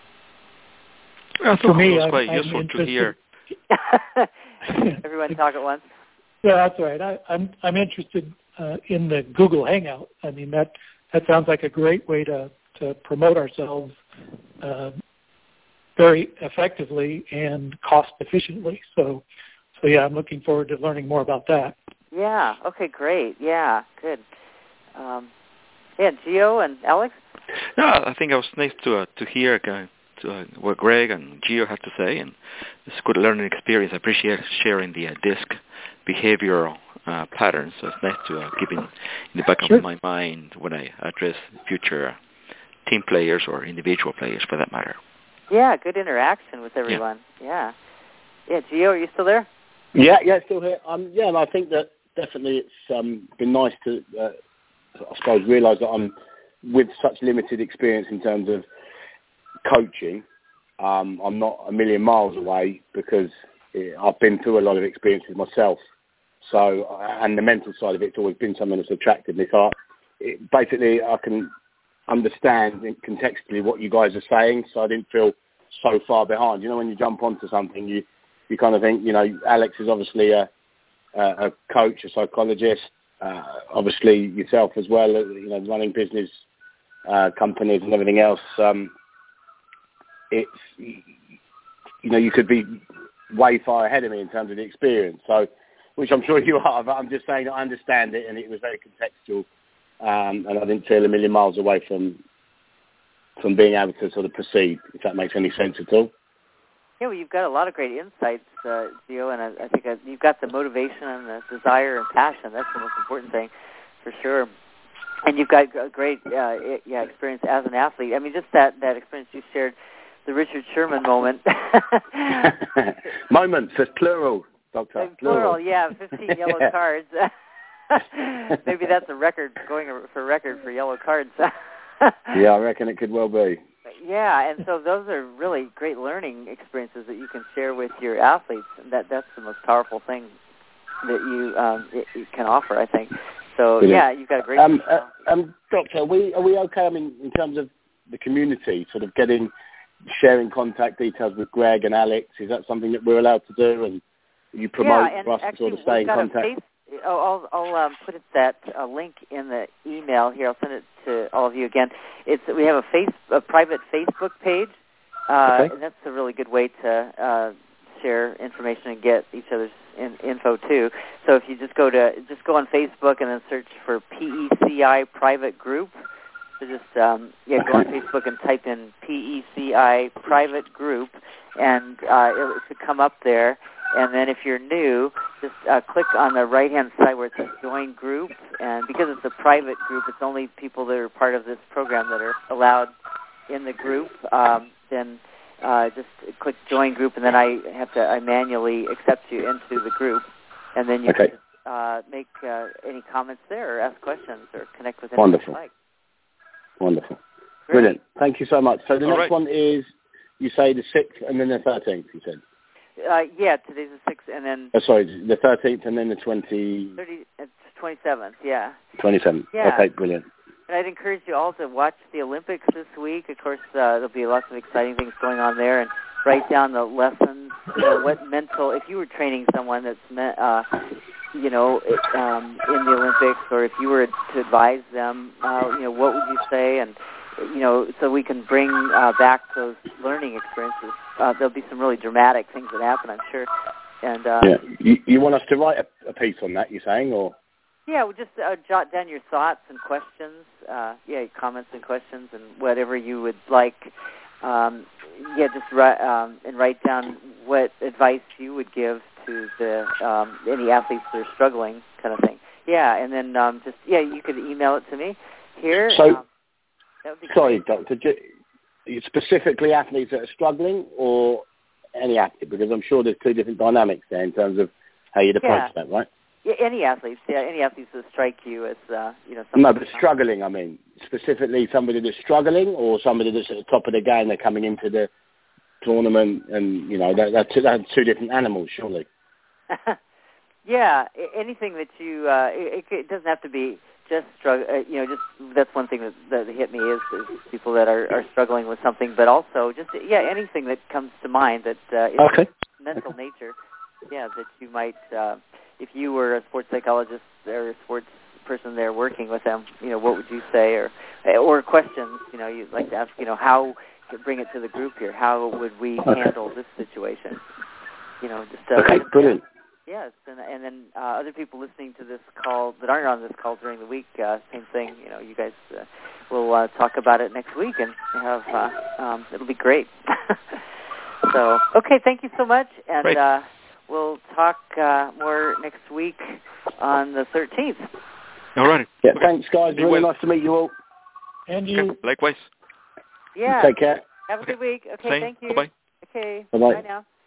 Speaker 3: I thought
Speaker 2: for me,
Speaker 3: it was
Speaker 2: I'm,
Speaker 3: quite
Speaker 2: I'm
Speaker 3: useful
Speaker 2: interested.
Speaker 3: to hear.
Speaker 1: Everyone talk at once.
Speaker 2: Yeah, that's right. I, I'm I'm interested uh, in the Google Hangout. I mean, that that sounds like a great way to. to promote ourselves uh, very effectively and cost efficiently. So, so yeah, I'm looking forward to learning more about that.
Speaker 1: Yeah. Okay. Great. Yeah. Good. Um, yeah. Gio and Alex.
Speaker 3: No, I think it was nice to uh, to hear uh, to, uh, what Greg and Gio had to say, and it's a good learning experience. I appreciate sharing the uh, DISC behavioral uh, patterns. So it's nice to uh, keep in, in the back
Speaker 2: Sure.
Speaker 3: of my mind when I address future team players or individual players, for that matter.
Speaker 1: Yeah, good interaction with everyone. Yeah. Yeah, yeah Gio, are you still there?
Speaker 4: Yeah, yeah, still here. Um, yeah, and I think that definitely it's um, been nice to, uh, I suppose, realise that I'm with such limited experience in terms of coaching. um, I'm not a million miles away because it, I've been through a lot of experiences myself. So, and the mental side of it's always been something that's attracted me. So, it, basically, I can understand contextually what you guys are saying. So I didn't feel so far behind. You know, when you jump onto something, you you kind of think, you know, Alex is obviously a a, a coach, a psychologist. Uh, obviously yourself as well, you know, running business uh, companies and everything else. Um, it's, you know, you could be way far ahead of me in terms of the experience. So, which I'm sure you are, but I'm just saying that I understand it, and it was very contextual, um, and I didn't feel a million miles away from from being able to sort of proceed, if that makes any sense at all.
Speaker 1: Yeah, well, you've got a lot of great insights, uh, Gio, and I, I think uh, you've got the motivation and the desire and passion. That's the most important thing, for sure. And you've got a great uh, yeah experience as an athlete. I mean, just that, that experience you shared, the Richard Sherman moment.
Speaker 4: Moments, it's plural, Doctor.
Speaker 1: In plural, plural, yeah, fifteen yellow
Speaker 4: yeah.
Speaker 1: cards. Maybe that's a record, going for record for yellow cards.
Speaker 4: Yeah, I reckon it could well be.
Speaker 1: Yeah, and so those are really great learning experiences that you can share with your athletes. And that that's the most powerful thing that you um, it, it can offer, I think. So Brilliant. yeah, you've got a great.
Speaker 4: Um, uh, um, Doctor, are we are we okay? I mean, in terms of the community, sort of getting sharing contact details with Greg and Alex, is that something that we're allowed to do? And you promote
Speaker 1: yeah, and
Speaker 4: for us
Speaker 1: actually,
Speaker 4: to sort of stay in contact.
Speaker 1: Face, oh, I'll, I'll um, put it, that uh, link in the email here. I'll send it to all of you again. It's we have a face a private Facebook page, uh,
Speaker 4: okay.
Speaker 1: and that's a really good way to uh, share information and get each other's in, info too. So if you just go to just go on Facebook and then search for P E C I Private Group. So just um, yeah, go on Facebook and type in P E C I Private Group, and uh, it, it should come up there. And then if you're new, just uh, click on the right-hand side where it says Join Group. And because it's a private group, it's only people that are part of this program that are allowed in the group. Um, then uh, just click Join Group, and then I have to I manually accept you into the group. And then you
Speaker 4: okay.
Speaker 1: can uh, make uh, any comments there or ask questions or connect with anyone
Speaker 4: Wonderful.
Speaker 1: you like.
Speaker 4: Wonderful.
Speaker 1: Great.
Speaker 4: Brilliant. Thank you so much. So the
Speaker 3: All
Speaker 4: next
Speaker 3: right.
Speaker 4: one is, you say the sixth and then the thirteenth, you said?
Speaker 1: Uh, yeah, today's the sixth, and then
Speaker 4: Oh, sorry, the thirteenth and then the twenty...
Speaker 1: thirty, it's twenty-seventh, yeah.
Speaker 4: twenty-seventh.
Speaker 1: Yeah.
Speaker 4: Okay, brilliant.
Speaker 1: And I'd encourage you all to watch the Olympics this week. Of course, uh, there'll be lots of exciting things going on there, and write down the lessons. You know, what mental, if you were training someone that's, me, uh, you know, um, in the Olympics, or if you were to advise them, uh, you know, what would you say? And, you know, so we can bring uh, back those learning experiences. Uh, there'll be some really dramatic things that happen, I'm sure. And uh,
Speaker 4: yeah, you, you want us to write a, a piece on that, you're saying, or?
Speaker 1: Yeah, well, just uh, jot down your thoughts and questions. Uh, yeah, comments and questions, and whatever you would like. Um, yeah, just write um, and write down what advice you would give to the um, any athletes that are struggling, kind of thing. Yeah, and then um, just yeah, you could email it to me here.
Speaker 4: So,
Speaker 1: um, that would be
Speaker 4: sorry,
Speaker 1: great.
Speaker 4: Doctor, specifically athletes that are struggling, or any athlete? Because I'm sure there's two different dynamics there in terms of how you'd approach
Speaker 1: Yeah.
Speaker 4: that, right?
Speaker 1: Yeah, any athletes, yeah, any athletes that strike you as, uh, you know, something.
Speaker 4: No, but struggling, I mean, specifically somebody that's struggling, or somebody that's at the top of the game, they're coming into the tournament, and, you know, that, that's, that's two different animals, surely.
Speaker 1: Yeah, anything that you, uh, it, it doesn't have to be just struggle, uh, you know, just, that's one thing that, that hit me is, is people that are, are struggling with something, but also just, yeah, anything that comes to mind that uh, is
Speaker 4: okay.
Speaker 1: mental okay. nature, yeah, that you might, uh, if you were a sports psychologist or a sports person there working with them, you know, what would you say, or or questions, you know, you'd like to ask, you know, how to bring it to the group here, how would we
Speaker 4: okay.
Speaker 1: handle this situation, you know, just uh,
Speaker 4: okay, brilliant.
Speaker 1: Yes, and, and then uh, other people listening to this call that aren't on this call during the week, uh, same thing, you know, you guys uh, will uh, talk about it next week, and have, uh, um, it'll be great. So, okay, thank you so much, and uh, we'll talk uh, more next week on the thirteenth.
Speaker 3: All right.
Speaker 4: Yeah,
Speaker 3: okay.
Speaker 4: thanks, guys.
Speaker 3: Be
Speaker 4: really
Speaker 3: well.
Speaker 4: nice to meet you all.
Speaker 2: And you.
Speaker 3: Okay. Likewise.
Speaker 1: Yeah.
Speaker 4: Take care.
Speaker 1: Have a good week. Okay,
Speaker 3: Same.
Speaker 1: thank you.
Speaker 3: Bye-bye.
Speaker 1: Okay,
Speaker 4: Bye-bye.
Speaker 1: bye now.